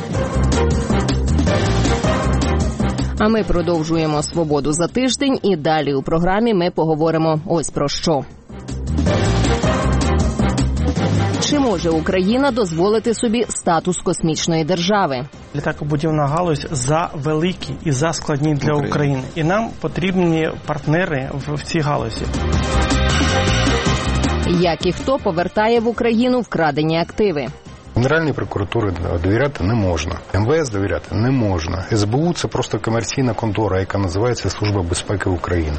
А ми продовжуємо «Свободу за тиждень» і далі у програмі ми поговоримо ось про що. Чи може Україна дозволити собі статус космічної держави? Літакобудівна галузь завеликі і заскладні для України. І нам потрібні партнери в цій галузі. Як і хто повертає в Україну вкрадені активи? Генеральній прокуратурі довіряти не можна. ем ве ес довіряти не можна. ес бе у – це просто комерційна контора, яка називається Служба безпеки України.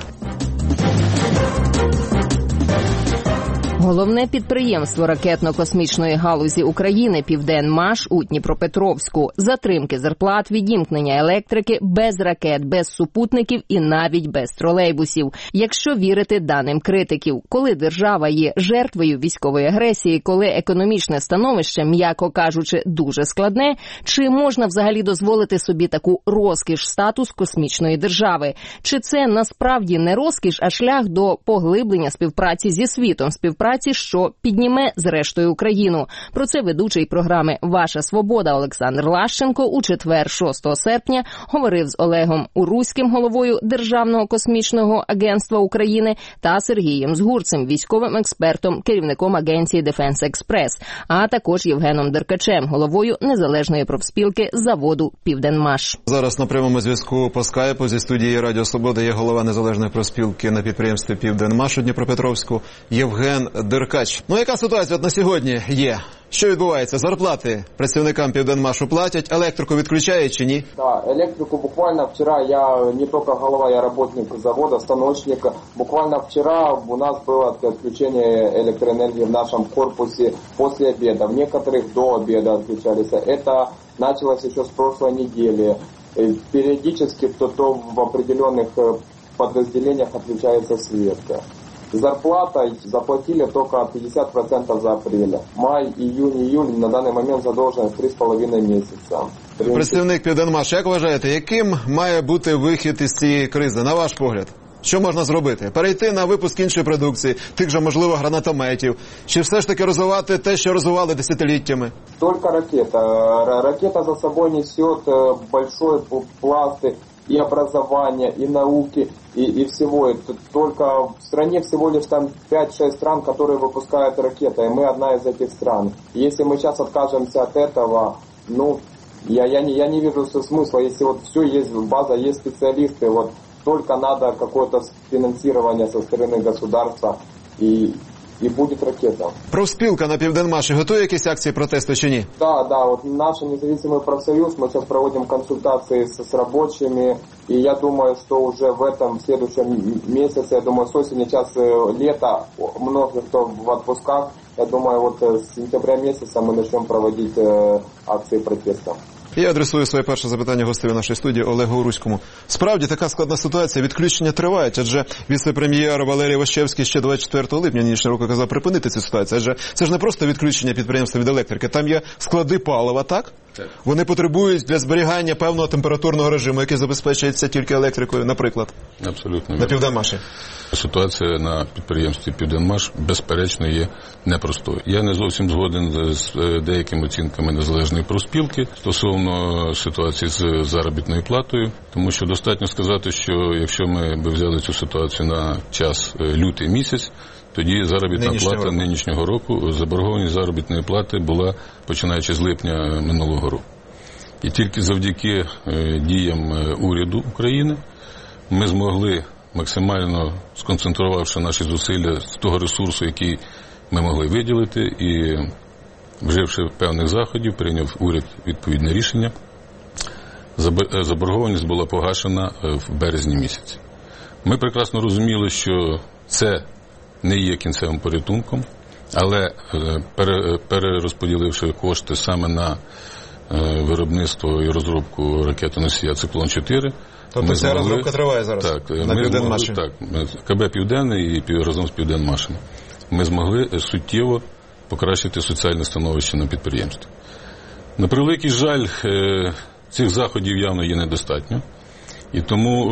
Головне підприємство ракетно-космічної галузі України «Південмаш» у Дніпропетровську. Затримки зарплат, відімкнення електрики, без ракет, без супутників і навіть без тролейбусів. Якщо вірити даним критиків, коли держава є жертвою військової агресії, коли економічне становище, м'яко кажучи, дуже складне, чи можна взагалі дозволити собі таку розкіш статус космічної держави? Чи це насправді не розкіш, а шлях до поглиблення співпраці зі світом, співпраці, що підніме зрештою Україну? Про це ведучий програми «Ваша Свобода» Олександр Лащенко у четвер, шостого серпня, говорив з Олегом Уруським, головою Державного космічного агентства України, та Сергієм Згурцем, військовим експертом, керівником агенції «Дефенс Експрес», а також Євгеном Деркачем, головою незалежної профспілки заводу «Південмаш». Зараз на прямому зв'язку по скайпу зі студії Радіо Свобода є голова незалежної профспілки на підприємстві «Південмаш» у Дніпропетровську Євген Деркач. Ну, яка ситуація от на сьогодні є? Що відбувається? Зарплати працівникам «Південмашу» платять, електрику відключають чи ні? Да, электрику буквально вчера, я не только голова, я работник завода, станочник. Буквально вчера у нас было отключение электроэнергии в нашем корпусе после обеда. В некоторых до обеда отключались. Это началось еще с прошлой недели. Периодически то, то в определенных подразделениях отключается свет. Зарплата заплатили только пятьдесят процентов за апрель. Май, июнь, июль на данный момент задолженность три с половиной месяца. Представник «Південмаш», як вважаєте, яким має бути вихід із цієї кризи, на ваш погляд? Що можна зробити? Перейти на випуск іншої продукції, тих же, можливо, гранатометів? Чи все ж таки розвивати те, що розвивали десятиліттями? Только ракета. Ракета за собой несет большой пласт и образования, и науки, и, и всего. Это только в стране всего лишь там пять-шесть стран, которые выпускают ракеты, и мы одна из этих стран. Если мы сейчас откажемся от этого, ну, я, я, не, я не вижу смысла, если вот все есть, база, есть специалисты, вот только надо какое-то финансирование со стороны государства, и, и будет ракета. Профспілка на «Південмаші» готує якісь акції протесту чи ні? Да, да, вот наш независимый профсоюз, мы сейчас проводим консультации с, с рабочими, и я думаю, что уже в этом, в следующем месяце, я думаю, с осени, сейчас лето, многие кто в отпусках, я думаю, вот с сентября месяца мы начнем проводить э, акции протеста. Я адресую своє перше запитання гостеві нашої студії Олегу Уруському. Справді, така складна ситуація, відключення тривають, адже віце-прем'єр Валерій Ващевський ще двадцять четвертого липня нинішнього року казав припинити цю ситуацію, адже це ж не просто відключення підприємства від електрики, там є склади палива, так? Так. Вони потребують для зберігання певного температурного режиму, який забезпечується тільки електрикою, наприклад. Абсолютно. На «Південмаші». Ситуація на підприємстві «Південмаш» безперечно є непростою. Я не зовсім згоден з деякими оцінками незалежної профспілки стосовно ситуації з заробітною платою, тому що достатньо сказати, що якщо ми б взяли цю ситуацію на час лютий місяць, тоді заробітна нинішнього плата року. нинішнього року, заборгованість заробітної плати була починаючи з липня минулого року. І тільки завдяки діям уряду України ми змогли, максимально сконцентрувавши наші зусилля з того ресурсу, який ми могли виділити, і вживши певних заходів, прийняв уряд відповідне рішення. Заборгованість була погашена в березні місяці. Ми прекрасно розуміли, що це не є кінцевим порятунком, але перерозподіливши кошти саме на виробництво і розробку ракетоносія «Циклон чотири», Тобто ця розробка триває зараз так, на Південмаші? Так, КБ «Південний» і разом з «Південмашем» ми змогли суттєво покращити соціальне становище на підприємстві. На превеликий жаль, цих заходів явно є недостатньо. І тому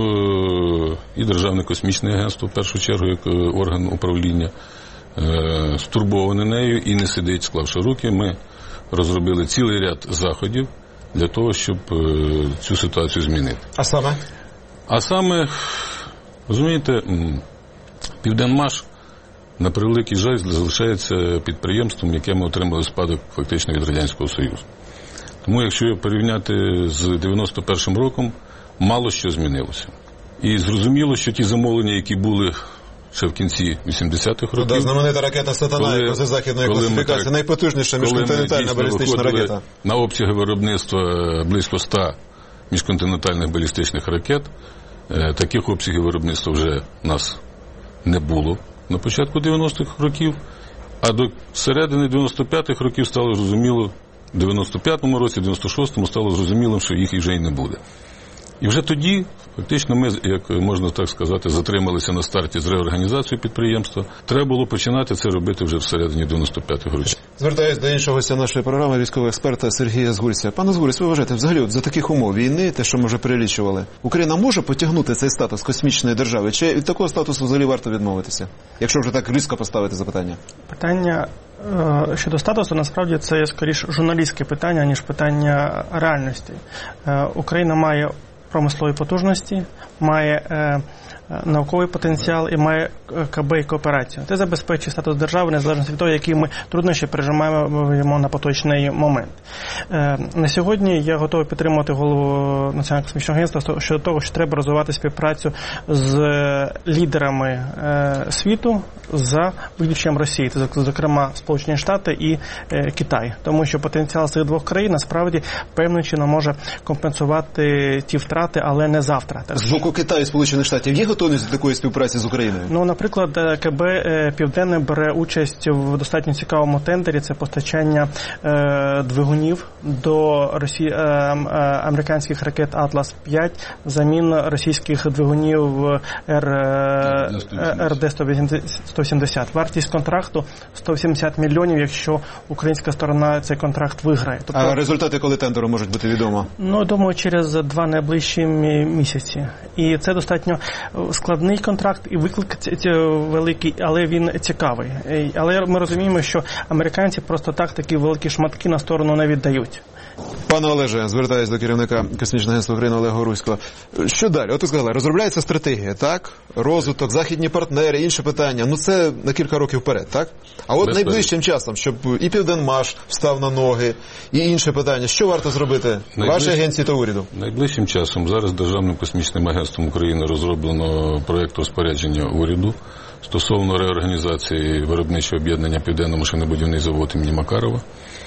і Державне космічне агентство, в першу чергу, як орган управління, стурбоване нею і не сидить, склавши руки. Ми розробили цілий ряд заходів для того, щоб цю ситуацію змінити. А саме? А саме, розумієте, «Південмаш» на превеликий жаль залишається підприємством, яке ми отримали спадок фактично від Радянського Союзу. Тому якщо порівняти з дев'яносто першим роком, мало що змінилося. І зрозуміло, що ті замовлення, які були ще в кінці вісімдесятих років... Туди знаменита ракета «Сатана», яка за західної класифікації, найпотужніша міжконтинентальна балістична ракета. На обсяги виробництва близько ста міжконтинентальних балістичних ракет. Таких обсягів виробництва вже в нас не було на початку дев'яностих років, а до середини дев'яносто п'ятих років стало зрозуміло, в дев'яносто п'ятому році, в дев'яносто шостому стало зрозуміло, що їх вже й не буде. І вже тоді, фактично, ми, як можна так сказати, затрималися на старті з реорганізацією підприємства. Треба було починати це робити вже всередині дев'яносто п'ятих років. Звертаюсь до іншого гостя нашої програми, військового експерта Сергія Згурця. Пане Згурць, ви вважаєте, взагалі, от за таких умов війни, те, що ми вже перелічували, Україна може потягнути цей статус космічної держави? Чи від такого статусу взагалі варто відмовитися? Якщо вже так різко поставити запитання. Питання е, щодо статусу, насправді, це є, скоріш, журналістське питання, ніж питання реальності. Е, Україна має промислові потужності, має е, науковий потенціал і має КБ і кооперацію. Це забезпечує статус держави, незалежно від того, які ми труднощі переживаємо на поточний момент. Е, на сьогодні я готовий підтримувати голову Національного космічного агентства щодо того, що треба розвивати співпрацю з лідерами е, світу за виключенням Росії, це, зокрема, Сполучені Штати і е, Китай. Тому що потенціал цих двох країн, насправді, певним чином може компенсувати ті втрати, але не завтра. З боку Китаю і Сполучених Штатів є готовність до такої співпраці з Україною? Ну, наприклад, КБ «Південне» бере участь в достатньо цікавому тендері. Це постачання е, двигунів до Росії, е, американських ракет «Атлас п'ять» взамін російських двигунів Ер Де сто сімдесят. Вартість контракту сто вісімдесят мільйонів, якщо українська сторона цей контракт виграє. Тобто, а результати коли тендеру можуть бути відомо? Ну, думаю, через два найближчі місяці. І це достатньо складний контракт і виклик великий, але він цікавий. Але ми розуміємо, що американці просто так такі великі шматки на сторону не віддають. Пане Олеже, звертаюся до керівника Космічного агентства України Олега Горуського. Що далі? От ви сказали, розробляється стратегія, так? Розвиток, західні партнери, інші питання. Ну це на кілька років вперед, так? А от найближчим часом, щоб і Південмаш встав на ноги, і інше питання. Що варто зробити Найближ... вашій агенції та уряду? Найближчим часом зараз Державним космічним агентством України розроблено проєкт розпорядження уряду стосовно реорганізації виробничого об'єднання Південний машинобудівний завод імені Макарова.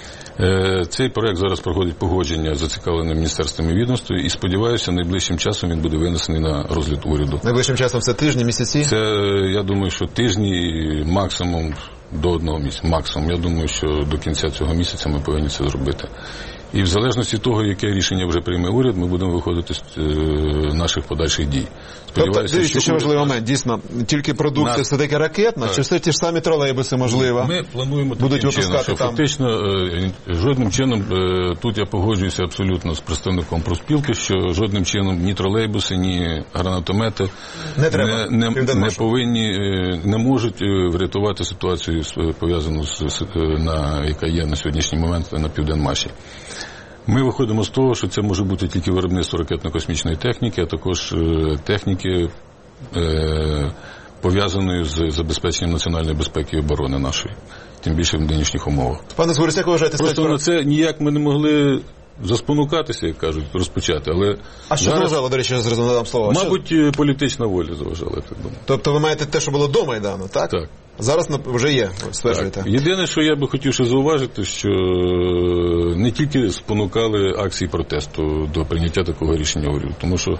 Цей проект зараз проходить погодження з зацікавленим міністерством і відомством, і сподіваюся, найближчим часом він буде винесений на розгляд уряду. Найближчим часом це тижні, місяці? Це, я думаю, що тижні, максимум до одного місяця. Максимум. Я думаю, що до кінця цього місяця ми повинні це зробити. І в залежності від того, яке рішення вже прийме уряд, ми будемо виходити з е, наших подальших дій. Тобто, дивіться, ще важливий момент. Дійсно, тільки продукція на... все-таки ракетна, так. Чи все ті ж самі тролейбуси, можливо, ми плануємо будуть таким чином, що там? Фактично, е, жодним чином, е, тут я погоджуюся абсолютно з представником профспілки, що жодним чином ні тролейбуси, ні гранатомети не, треба. не, не, не повинні, е, не можуть е, врятувати ситуацію, пов'язану з, на, яка є на сьогоднішній момент на Південмаші. Ми виходимо з того, що це може бути тільки виробництво ракетно-космічної техніки, а також техніки, е, пов'язаної з забезпеченням національної безпеки і оборони нашої, тим більше в нинішніх умовах. Пане Згурць, як ви вважаєте? Просто стать... на це ніяк ми не могли заспонукатися, як кажуть, розпочати. Але а що зараз... заважало, до речі, я зразу надам слово? Мабуть, що... політична воля заважала, я так думаю. Тобто ви маєте те, що було до Майдану, так? Так. Зараз вже є, стверджуєте. Єдине, що я би хотів ще зауважити, що не тільки спонукали акції протесту до прийняття такого рішення уряду, тому що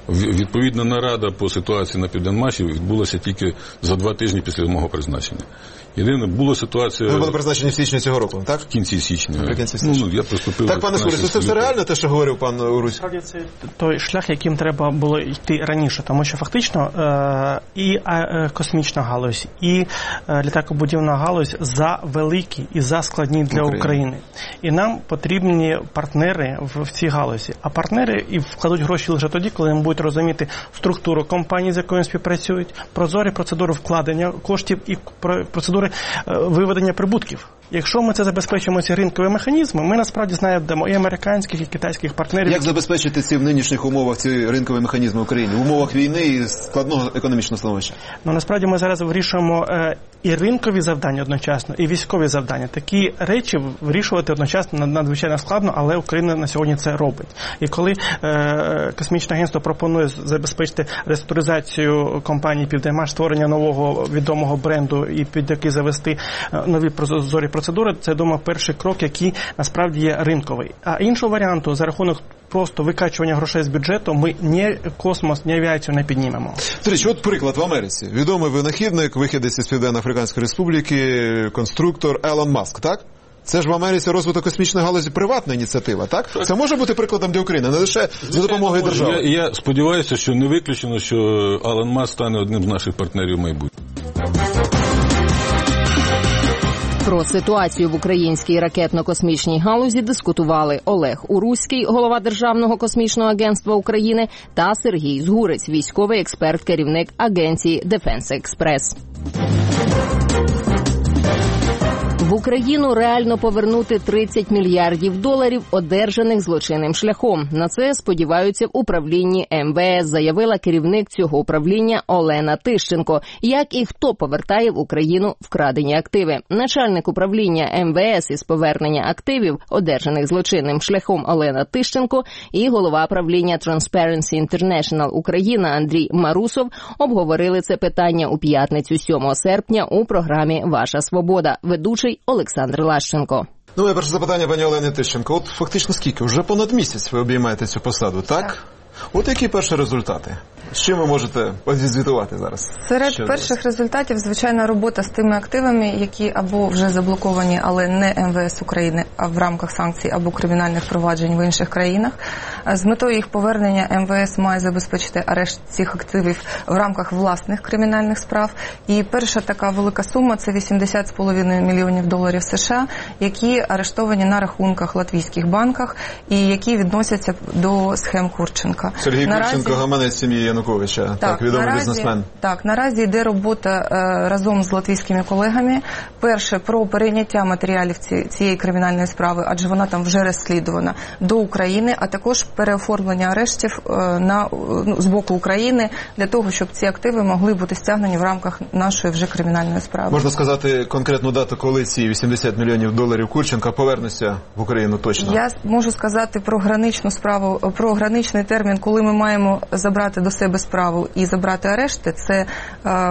Відповідна нарада по ситуації на Південмаші відбулася тільки за два тижні після мого призначення. Єдине, була ситуація... Ви були призначені в січні цього року, так? В кінці січня. В кінці січня. Ну, я приступив... Так, пане Суріс, це все реально, те, що говорив пан Урусь? Насправді, це той шлях, яким треба було йти раніше, тому що фактично е- і е- космічна галузь, і е- літакобудівна галузь за великі і за складні для України. України. І нам потрібні партнери в, в цій галузі. А партнери і вкладуть гроші лише тоді, коли вони будуть розуміти структуру компаній, з якою співпрацюють, прозорі процедури вкладення коштів і процедури виведення прибутків. Якщо ми це забезпечимо, ці ринкові механізми, ми насправді знайдемо і американських, і китайських партнерів. Як забезпечити ці в нинішніх умовах, ці ринкові механізми в Україні? В умовах війни і складного економічного становища? Ну, насправді ми зараз вирішуємо е, і ринкові завдання одночасно, і військові завдання. Такі речі вирішувати одночасно надзвичайно складно, але Україна на сьогодні це робить. І коли е, Космічне агентство пропонує забезпечити реструктуризацію компанії «Південмаш», створення нового відомого бренду і під який завести нові прозорі процедури, це, думаю, перший крок, який насправді є ринковий. А іншого варіанту, за рахунок просто викачування грошей з бюджету, ми ні космос, ні авіацію не піднімемо. До речі, от приклад в Америці. Відомий винахідник, вихідець із Південно-Африканської Республіки, конструктор Елон Маск, так? Це ж в Америці розвиток космічної галузі приватна ініціатива, так? так? Це може бути прикладом для України, не лише за допомогою держави. Я, я сподіваюся, що не виключено, що Елон Маск стане одним з наших партнерів майбутнього. Про ситуацію в українській ракетно-космічній галузі дискутували Олег Уруський, голова Державного космічного агентства України, та Сергій Згурець, військовий експерт, керівник агенції Defense Express. В Україну реально повернути тридцять мільярдів доларів, одержаних злочинним шляхом. На це сподіваються в управлінні ем ве ес, заявила керівник цього управління Олена Тищенко. Як і хто повертає в Україну вкрадені активи. Начальник управління ем ве ес із повернення активів, одержаних злочинним шляхом, Олена Тищенко, і голова правління Transparency International Україна Андрій Марусов обговорили це питання у п'ятницю сьомого серпня у програмі «Ваша свобода». Ведучий Олександр Лащенко. Ну, моє перше запитання, пані Олені Тищенко. От фактично скільки? Вже понад місяць ви обіймаєте цю посаду, так? Так. От які перші результати? З чим ви можете відзвітувати зараз? Серед Що перших зараз? результатів, звичайно, робота з тими активами, які або вже заблоковані, але не ем ве ес України, а в рамках санкцій або кримінальних проваджень в інших країнах. З метою їх повернення ем ве ес має забезпечити арешт цих активів в рамках власних кримінальних справ. І перша така велика сума – це вісімдесят з половиною мільйонів доларів США, які арештовані на рахунках латвійських банках і які відносяться до схем Курченка. Сергій наразі... Курченко, гаманець сім'ї Януковича, так, так відомий наразі, бізнесмен. Так, наразі йде робота е, разом з латвійськими колегами. Перше, про перейняття матеріалів ці, цієї кримінальної справи, адже вона там вже розслідувана, до України, а також переоформлення арештів е, на, ну, з боку України, для того, щоб ці активи могли бути стягнені в рамках нашої вже кримінальної справи. Можна сказати конкретну дату, коли ці вісімдесят мільйонів доларів Курченка повернуться в Україну точно? Я можу сказати про граничну справу, про граничний термін, коли ми маємо забрати до себе справу і забрати арешти, це е,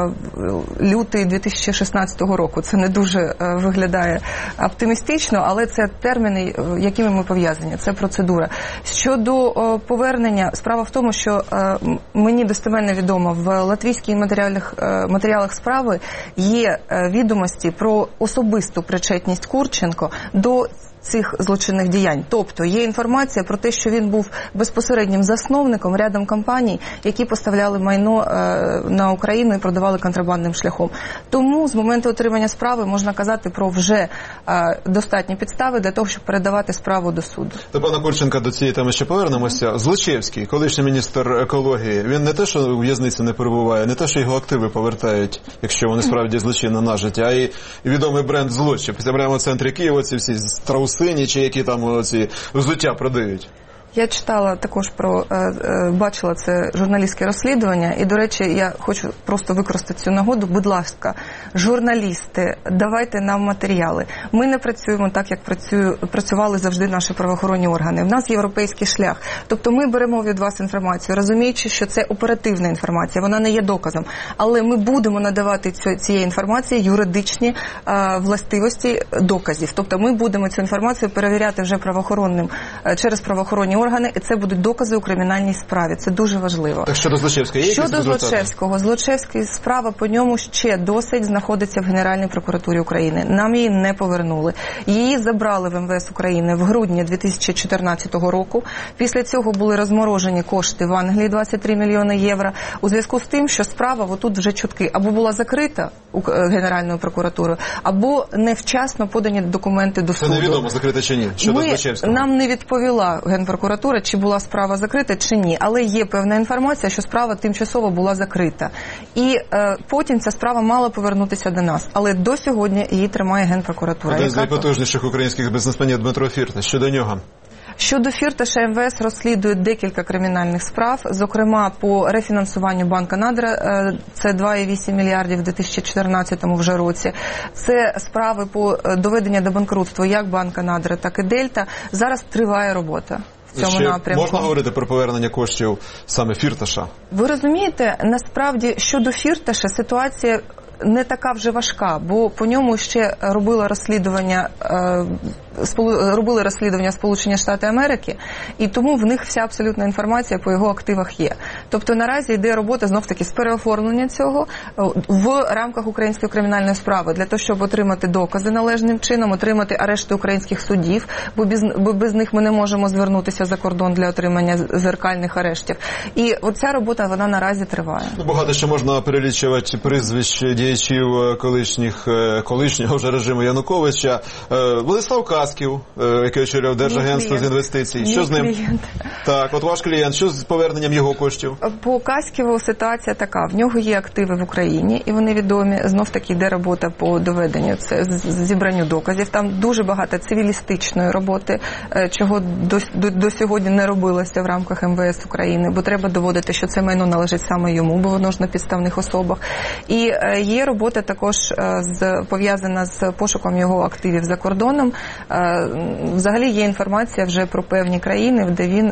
лютий дві тисячі шістнадцятого року. Це не дуже е, виглядає оптимістично, але це терміни, якими ми пов'язані, це процедура. Щодо е, повернення, справа в тому, що е, мені достеменно відомо, в латвійських матеріалах, е, матеріалах справи є е, відомості про особисту причетність Курченко до цих злочинних діянь. Тобто є інформація про те, що він був безпосереднім засновником рядом компаній, які поставляли майно е, на Україну і продавали контрабандним шляхом. Тому з моменту отримання справи можна казати про вже е, достатні підстави для того, щоб передавати справу до суду. До пана Курченка до цієї теми ще повернемося. Злочевський, колишній міністр екології, він не те, що у в'язниці не перебуває, не те, що його активи повертають, якщо вони справді злочинно нажиті, а й відомий бренд «Злочев». Прямо в центрі Києва ці всі страуси, сині, чи які там ці взуття продають. Я читала також про, бачила це журналістське розслідування, і, до речі, я хочу просто використати цю нагоду. Будь ласка, журналісти, давайте нам матеріали. Ми не працюємо так, як працюю, працювали завжди наші правоохоронні органи. В нас європейський шлях. Тобто ми беремо від вас інформацію, розуміючи, що це оперативна інформація, вона не є доказом. Але ми будемо надавати цю, цієї інформації юридичні а, властивості доказів. Тобто ми будемо цю інформацію перевіряти вже правоохоронним, через правоохоронні органи, органи, і це будуть докази у кримінальній справі. Це дуже важливо. Так щодо Злочевської є якісь Щодо результати? Злочевського, Злочевський справа по ньому ще досить знаходиться в Генеральній прокуратурі України. Нам її не повернули. Її забрали в ем ве ес України в грудні дві тисячі чотирнадцятого року. Після цього були розморожені кошти в Англії двадцять три мільйони євро. У зв'язку з тим, що справа отут вже чутки або була закрита Генеральною прокуратурою, або невчасно подані документи до суду. Це невідомо, закрита чи ні, щодо Ми, Злочевського. Нам не відповіла Генпрокуратура, чи була справа закрита, чи ні. Але є певна інформація, що справа тимчасово була закрита. І е, потім ця справа мала повернутися до нас. Але до сьогодні її тримає Генпрокуратура. Один з найпотужніших українських бізнесменів Дмитро Фірташ. Щодо нього? Щодо Фірташа, ем ве ес розслідує декілька кримінальних справ, зокрема по рефінансуванню Банка Надра, це два цілих вісім мільярдів в дві тисячі чотирнадцятому вже році. Це справи по доведенню до банкрутства як Банка Надра, так і Дельта. Зараз триває робота в цьому Ще напрямку. можна говорити про повернення коштів саме Фірташа? Ви розумієте, насправді щодо Фірташа ситуація не така вже важка, бо по ньому ще робила розслідування, робили розслідування Сполучені Штати Америки, і тому в них вся абсолютна інформація по його активах є. Тобто наразі йде робота знов-таки з переоформлення цього в рамках української кримінальної справи, для того, щоб отримати докази належним чином, отримати арешти українських судів, бо без, бо без них ми не можемо звернутися за кордон для отримання зеркальних арештів. І оця робота, вона наразі триває. Багато ще можна перелічувати прізвищ діячів колишніх, колишнього вже режиму Януковича. Владислав Касків, який очолював Держагентство з інвестицій. Мій що з ним? Клієнт. Так, от ваш клієнт, що з поверненням його коштів? По Касківу ситуація така. В нього є активи в Україні, і вони відомі. Знов-таки йде робота по доведенню, це зібранню доказів. Там дуже багато цивілістичної роботи, чого до, до, до сьогодні не робилося в рамках ем ве ес України, бо треба доводити, що це майно належить саме йому, бо воно ж на підставних особах. І є робота також з, пов'язана з пошуком його активів за кордоном. Взагалі є інформація вже про певні країни, де він,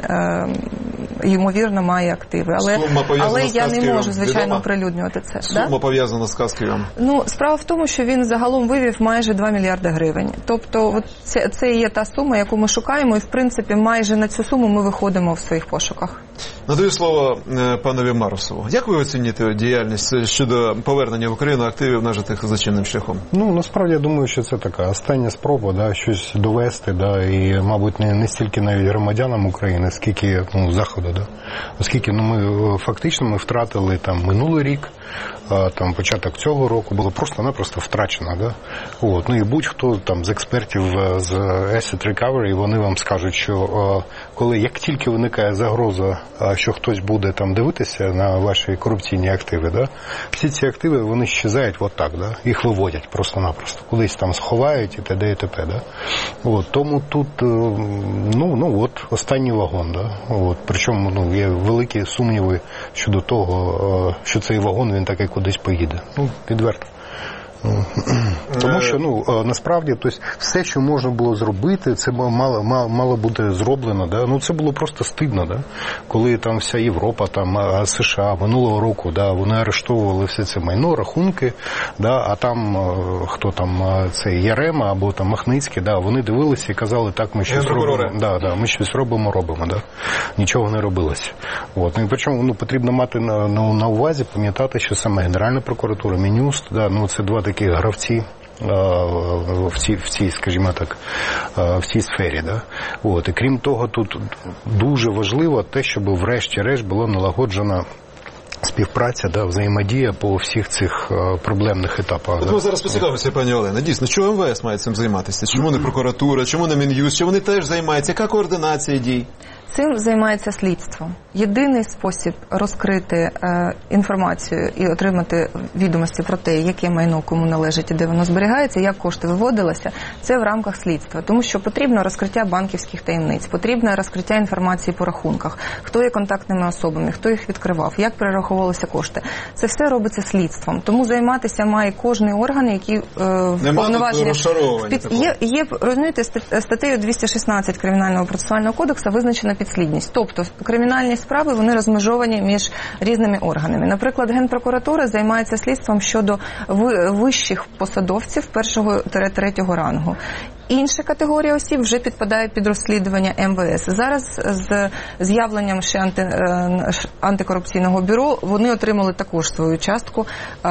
ймовірно, має активи. Але, але я не можу, звичайно, оприлюднювати це. Сума да? пов'язана з Касківом? Ну, справа в тому, що він загалом вивів майже два мільярди гривень. Тобто от це, це є та сума, яку ми шукаємо, і, в принципі, майже на цю суму ми виходимо в своїх пошуках. Надаю слово панові Марусову. Як ви оцінюєте діяльність щодо повернення в Україну активів, нажитих злочинним шляхом? Ну, насправді, я думаю, що це така остання спроба, да, щось довести, да, і, мабуть, не, не стільки навіть громадянам України, скільки, ну, Заходу, да. Оскільки, ну, ми фактично ми втратили там минулий рік, там початок цього року було просто-напросто втрачено, да. От, ну і будь-хто там з експертів з Asset Recovery, вони вам скажуть, що коли як тільки виникає загроза, що хтось буде там дивитися на ваші корупційні активи, да, всі ці активи, вони щезають от так, да, їх виводять просто-напросто, кудись там сховають і т.д. і т.п. Да. От, тому тут, ну, ну от, останній вагон, да. От, причому, ну, є великі сумніви щодо того, що цей вагон, він таки кудись поїде. Ну, відверто. Тому що, ну, насправді, тобто, все, що можна було зробити, це мало, мало, мало бути зроблено, да? Ну, це було просто стидно, да? Коли там вся Європа, там, США минулого року, да, вони арештовували все це майно, рахунки, да, а там, хто там, це Ярема або там Махницький, да, вони дивилися і казали, так, ми щось робимо, да, да, ми щось робимо, робимо, да? Нічого не робилося. От. Ну, і причому, ну, потрібно мати на, на, на увазі, пам'ятати, що саме Генеральна прокуратура, Мін'юст, да, ну, це два такі гравці в цій, в цій, скажімо так, в цій сфері. Да? От. І крім того, тут дуже важливо те, щоб врешті-решт була налагоджена співпраця, да, взаємодія по всіх цих uh, проблемних етапах. От да. ми зараз поцікавимося, пані Олена. Дійсно, чому ем ве ес має цим займатися? Чому не прокуратура, чому не Мін'юст, чи вони теж займаються? Яка координація дій? Цим займається слідство. Єдиний спосіб розкрити е, інформацію і отримати відомості про те, яке майно кому належить і де воно зберігається, як кошти виводилися, це в рамках слідства. Тому що потрібно розкриття банківських таємниць, потрібно розкриття інформації по рахунках, хто є контактними особами, хто їх відкривав, як перераховувалися кошти. Це все робиться слідством. Тому займатися має кожний орган, який е, повноваження... Під... Є, є, розумієте, статтею двісті шістнадцять Кримінального процесуального кодексу визначена підслідність. Тобто кримінальні справи, вони розмежовані між різними органами. Наприклад, Генпрокуратура займається слідством щодо вищих посадовців першого-третього рангу. Інша категорія осіб вже підпадає під розслідування ем ве ес. Зараз з з'явленням ще анти, антикорупційного бюро вони отримали також свою частку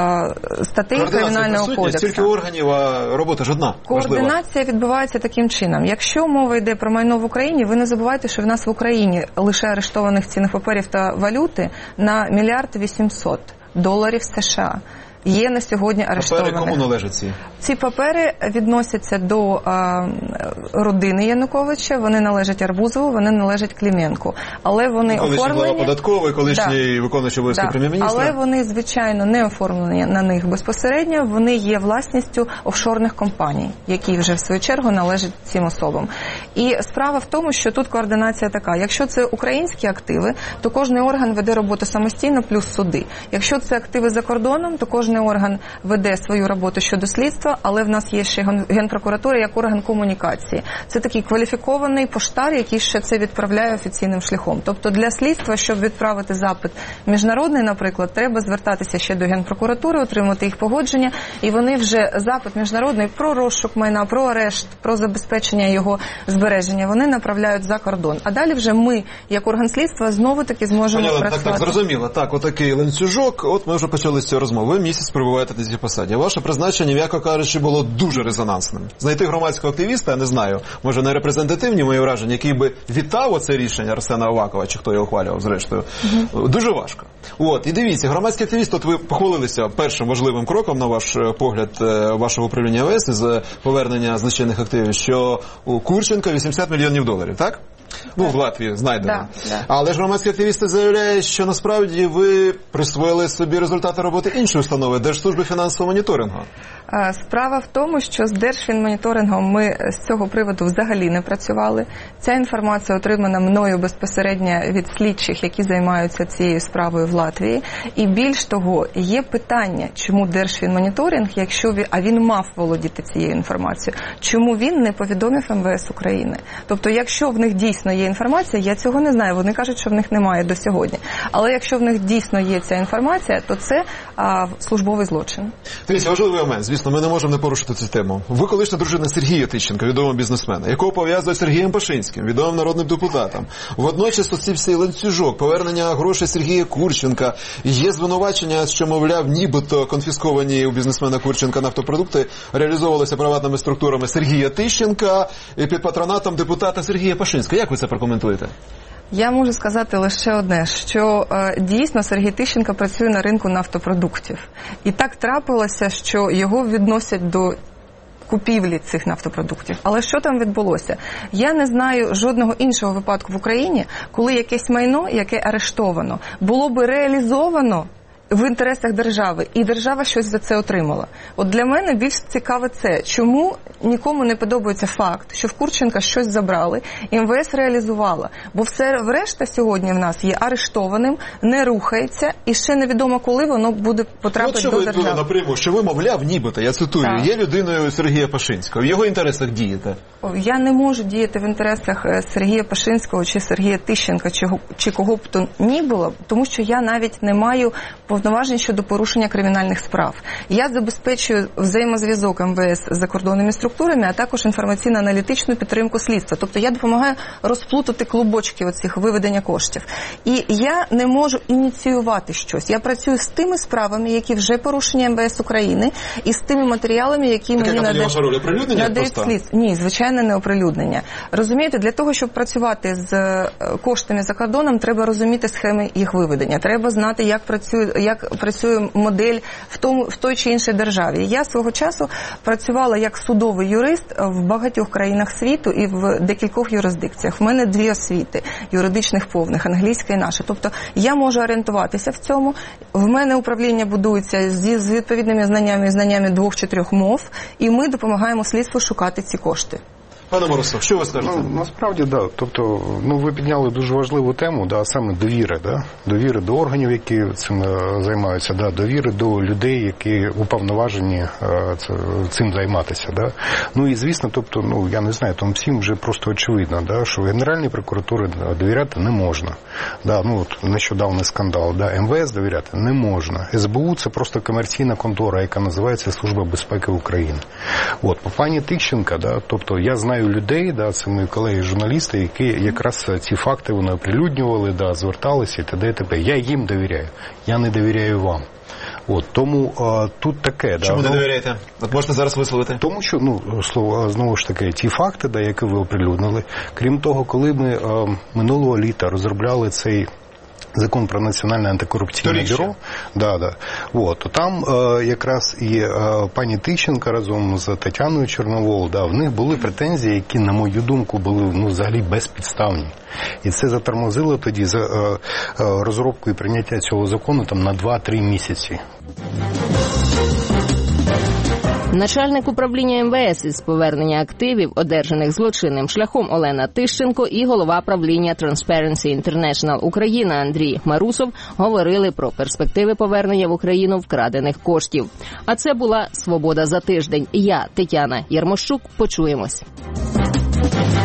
статей Кримінального кодексу. Стільки органів, а робота ж одна. Координація важлива. Відбувається таким чином. Якщо мова йде про майно в Україні, ви не забувайте, що в нас в Україні лише арештованих цінних паперів та валюти на мільярд вісімсот доларів США. Є на сьогодні арештованих. Папери кому належать ці? Ці папери відносяться до а, родини Януковича, вони належать Арбузову, вони належать Клименку. Але вони колишній оформлені... Колишній глава податкової, колишній да. виконуючий обов'язки да. прем'єр-міністра. Але вони, звичайно, не оформлені на них безпосередньо, вони є власністю офшорних компаній, які вже в свою чергу належать цим особам. І справа в тому, що тут координація така. Якщо це українські активи, то кожний орган веде роботу самостійно плюс суди. Якщо це активи за кордоном, то кожен орган веде свою роботу щодо слідства, але в нас є ще Генпрокуратура як орган комунікації. Це такий кваліфікований поштар, який ще це відправляє офіційним шляхом. Тобто для слідства, щоб відправити запит міжнародний, наприклад, треба звертатися ще до Генпрокуратури, отримати їх погодження, і вони вже запит міжнародний про розшук майна, про арешт, про забезпечення його збереження, вони направляють за кордон. А далі вже ми, як орган слідства, знову-таки зможемо Поняла, працювати. Так, так, зрозуміло. Так, отакий ланцюжок, от ми вже почали з цієї розмови. Ви місяць перебуваєте на цій посаді. Ваше призначення, м'яко кажучи, було дуже резонансним. Знайти громадського активіста, я не знаю, може не репрезентативні мої враження, який би вітав оце рішення Арсена Авакова, чи хто його ухвалював, зрештою, угу. дуже важко. От, і дивіться, громадський активіст, от ви похвалилися першим важливим кроком, на ваш погляд, вашого управління ем ве ес з повернення злочинних активів, що у Курченка вісімдесят мільйонів доларів, так? Ну, в Латвії знайдено. Да, да. Але ж громадські активісти заявляють, що насправді ви присвоїли собі результати роботи іншої установи, Держслужби фінансового моніторингу. Справа в тому, що з Держфінмоніторингом ми з цього приводу взагалі не працювали. Ця інформація отримана мною безпосередньо від слідчих, які займаються цією справою в Латвії. І більш того, є питання, чому Держфінмоніторинг, якщо він, а він мав володіти цією інформацією, чому він не повідомив ем ве ес України? Тобто, якщо в них дійсно є інформація, я цього не знаю, вони кажуть, що в них немає до сьогодні. Але якщо в них дійсно є ця інформація, то це а, службовий злочин. Дивіться, важливий момент. Звісно, ми не можемо не порушити цю тему. Ви колишня дружина Сергія Тищенка, відомого бізнесмена, якого пов'язують з Сергієм Пашинським, відомим народним депутатом. Водночас оцей всей ланцюжок, повернення грошей Сергія Курченка, є звинувачення, що, мовляв, нібито конфісковані у бізнесмена Курченка нафтопродукти реалізовувалися приватними структурами Сергія Тищенка під патронатом депутата Сергія Пашинського. Як ви це прокоментуєте? Я можу сказати лише одне, що е, дійсно Сергій Тищенко працює на ринку нафтопродуктів. І так трапилося, що його відносять до купівлі цих нафтопродуктів. Але що там відбулося? Я не знаю жодного іншого випадку в Україні, коли якесь майно, яке арештовано, було би реалізовано в інтересах держави, і держава щось за це отримала. От для мене більш цікаве це, чому нікому не подобається факт, що в Курченка щось забрали, ем ве ес реалізувала. Бо все решта сьогодні в нас є арештованим, не рухається, і ще невідомо, коли воно буде потрапити до держави. От що ви напряму, що ви, мовляв, нібито, я цитую, так. є людиною Сергія Пашинського, в його інтересах дієте? Я не можу діяти в інтересах Сергія Пашинського, чи Сергія Тищенка, чи, чи кого б то ні було, тому що я навіть не маю повноважень щодо порушення кримінальних справ. Я забезпечую взаємозв'язок ем ве ес з закордонними структурами, а також інформаційно-аналітичну підтримку слідства. Тобто я допомагаю розплутати клубочки оцих виведення коштів. І я не можу ініціювати щось. Я працюю з тими справами, які вже порушені ем ве ес України, і з тими матеріалами, які так, мені надають, надають слідство. Ні, звичайно, не оприлюднення. Розумієте, для того, щоб працювати з коштами за кордоном, треба розуміти схеми їх виведення. Треба знати, як працює як працює модель в тому в той чи іншій державі. Я свого часу працювала як судовий юрист в багатьох країнах світу і в декількох юрисдикціях. В мене дві освіти юридичних повних, англійська і наша. Тобто я можу орієнтуватися в цьому. В мене управління будується з, з відповідними знаннями і знаннями двох чи трьох мов, і ми допомагаємо слідству шукати ці кошти. Пане Мороз, що ви скажете? Ну, насправді, да. Тобто, ну, ви підняли дуже важливу тему, да, саме довіри, да? Довіри до органів, які цим займаються, да, довіри до людей, які уповноважені цим займатися, да. Ну і звісно, тобто, ну, я не знаю, там всім вже просто очевидно, да, що Генеральній прокуратурі довіряти не можна. Да, ну, от нещодавний скандал, да, ем ве ес довіряти не можна. ес бе у – це просто комерційна контора, яка називається Служба безпеки України. От, по пані Тищенка, да, тобто, я знаю людей, да, це мої колеги-журналісти, які якраз ці факти вони оприлюднювали, да, зверталися і т.д. і т.п. Я їм довіряю, я не довіряю вам. От, тому а, тут таке. Чому да, не ну, довіряєте? От можете зараз висловити. Тому що, ну, слово, знову ж таки, ті факти, да, які ви оприлюднили, крім того, коли ми а, минулого літа розробляли цей Закон про Національне антикорупційне бюро, да, да. От, то там е, якраз і е, пані Тищенко разом з Тетяною Чорновол, да, в них були претензії, які, на мою думку, були, ну, взагалі безпідставні. І це затормозило тоді за е, е, розробку і прийняття цього закону там на два-три місяці. Начальник управління ем ве ес із повернення активів, одержаних злочинним шляхом, Олена Тищенко, і голова правління Transparency International Україна Андрій Марусов говорили про перспективи повернення в Україну вкрадених коштів. А це була «Свобода за тиждень». Я, Тетяна Ярмощук. Почуємось.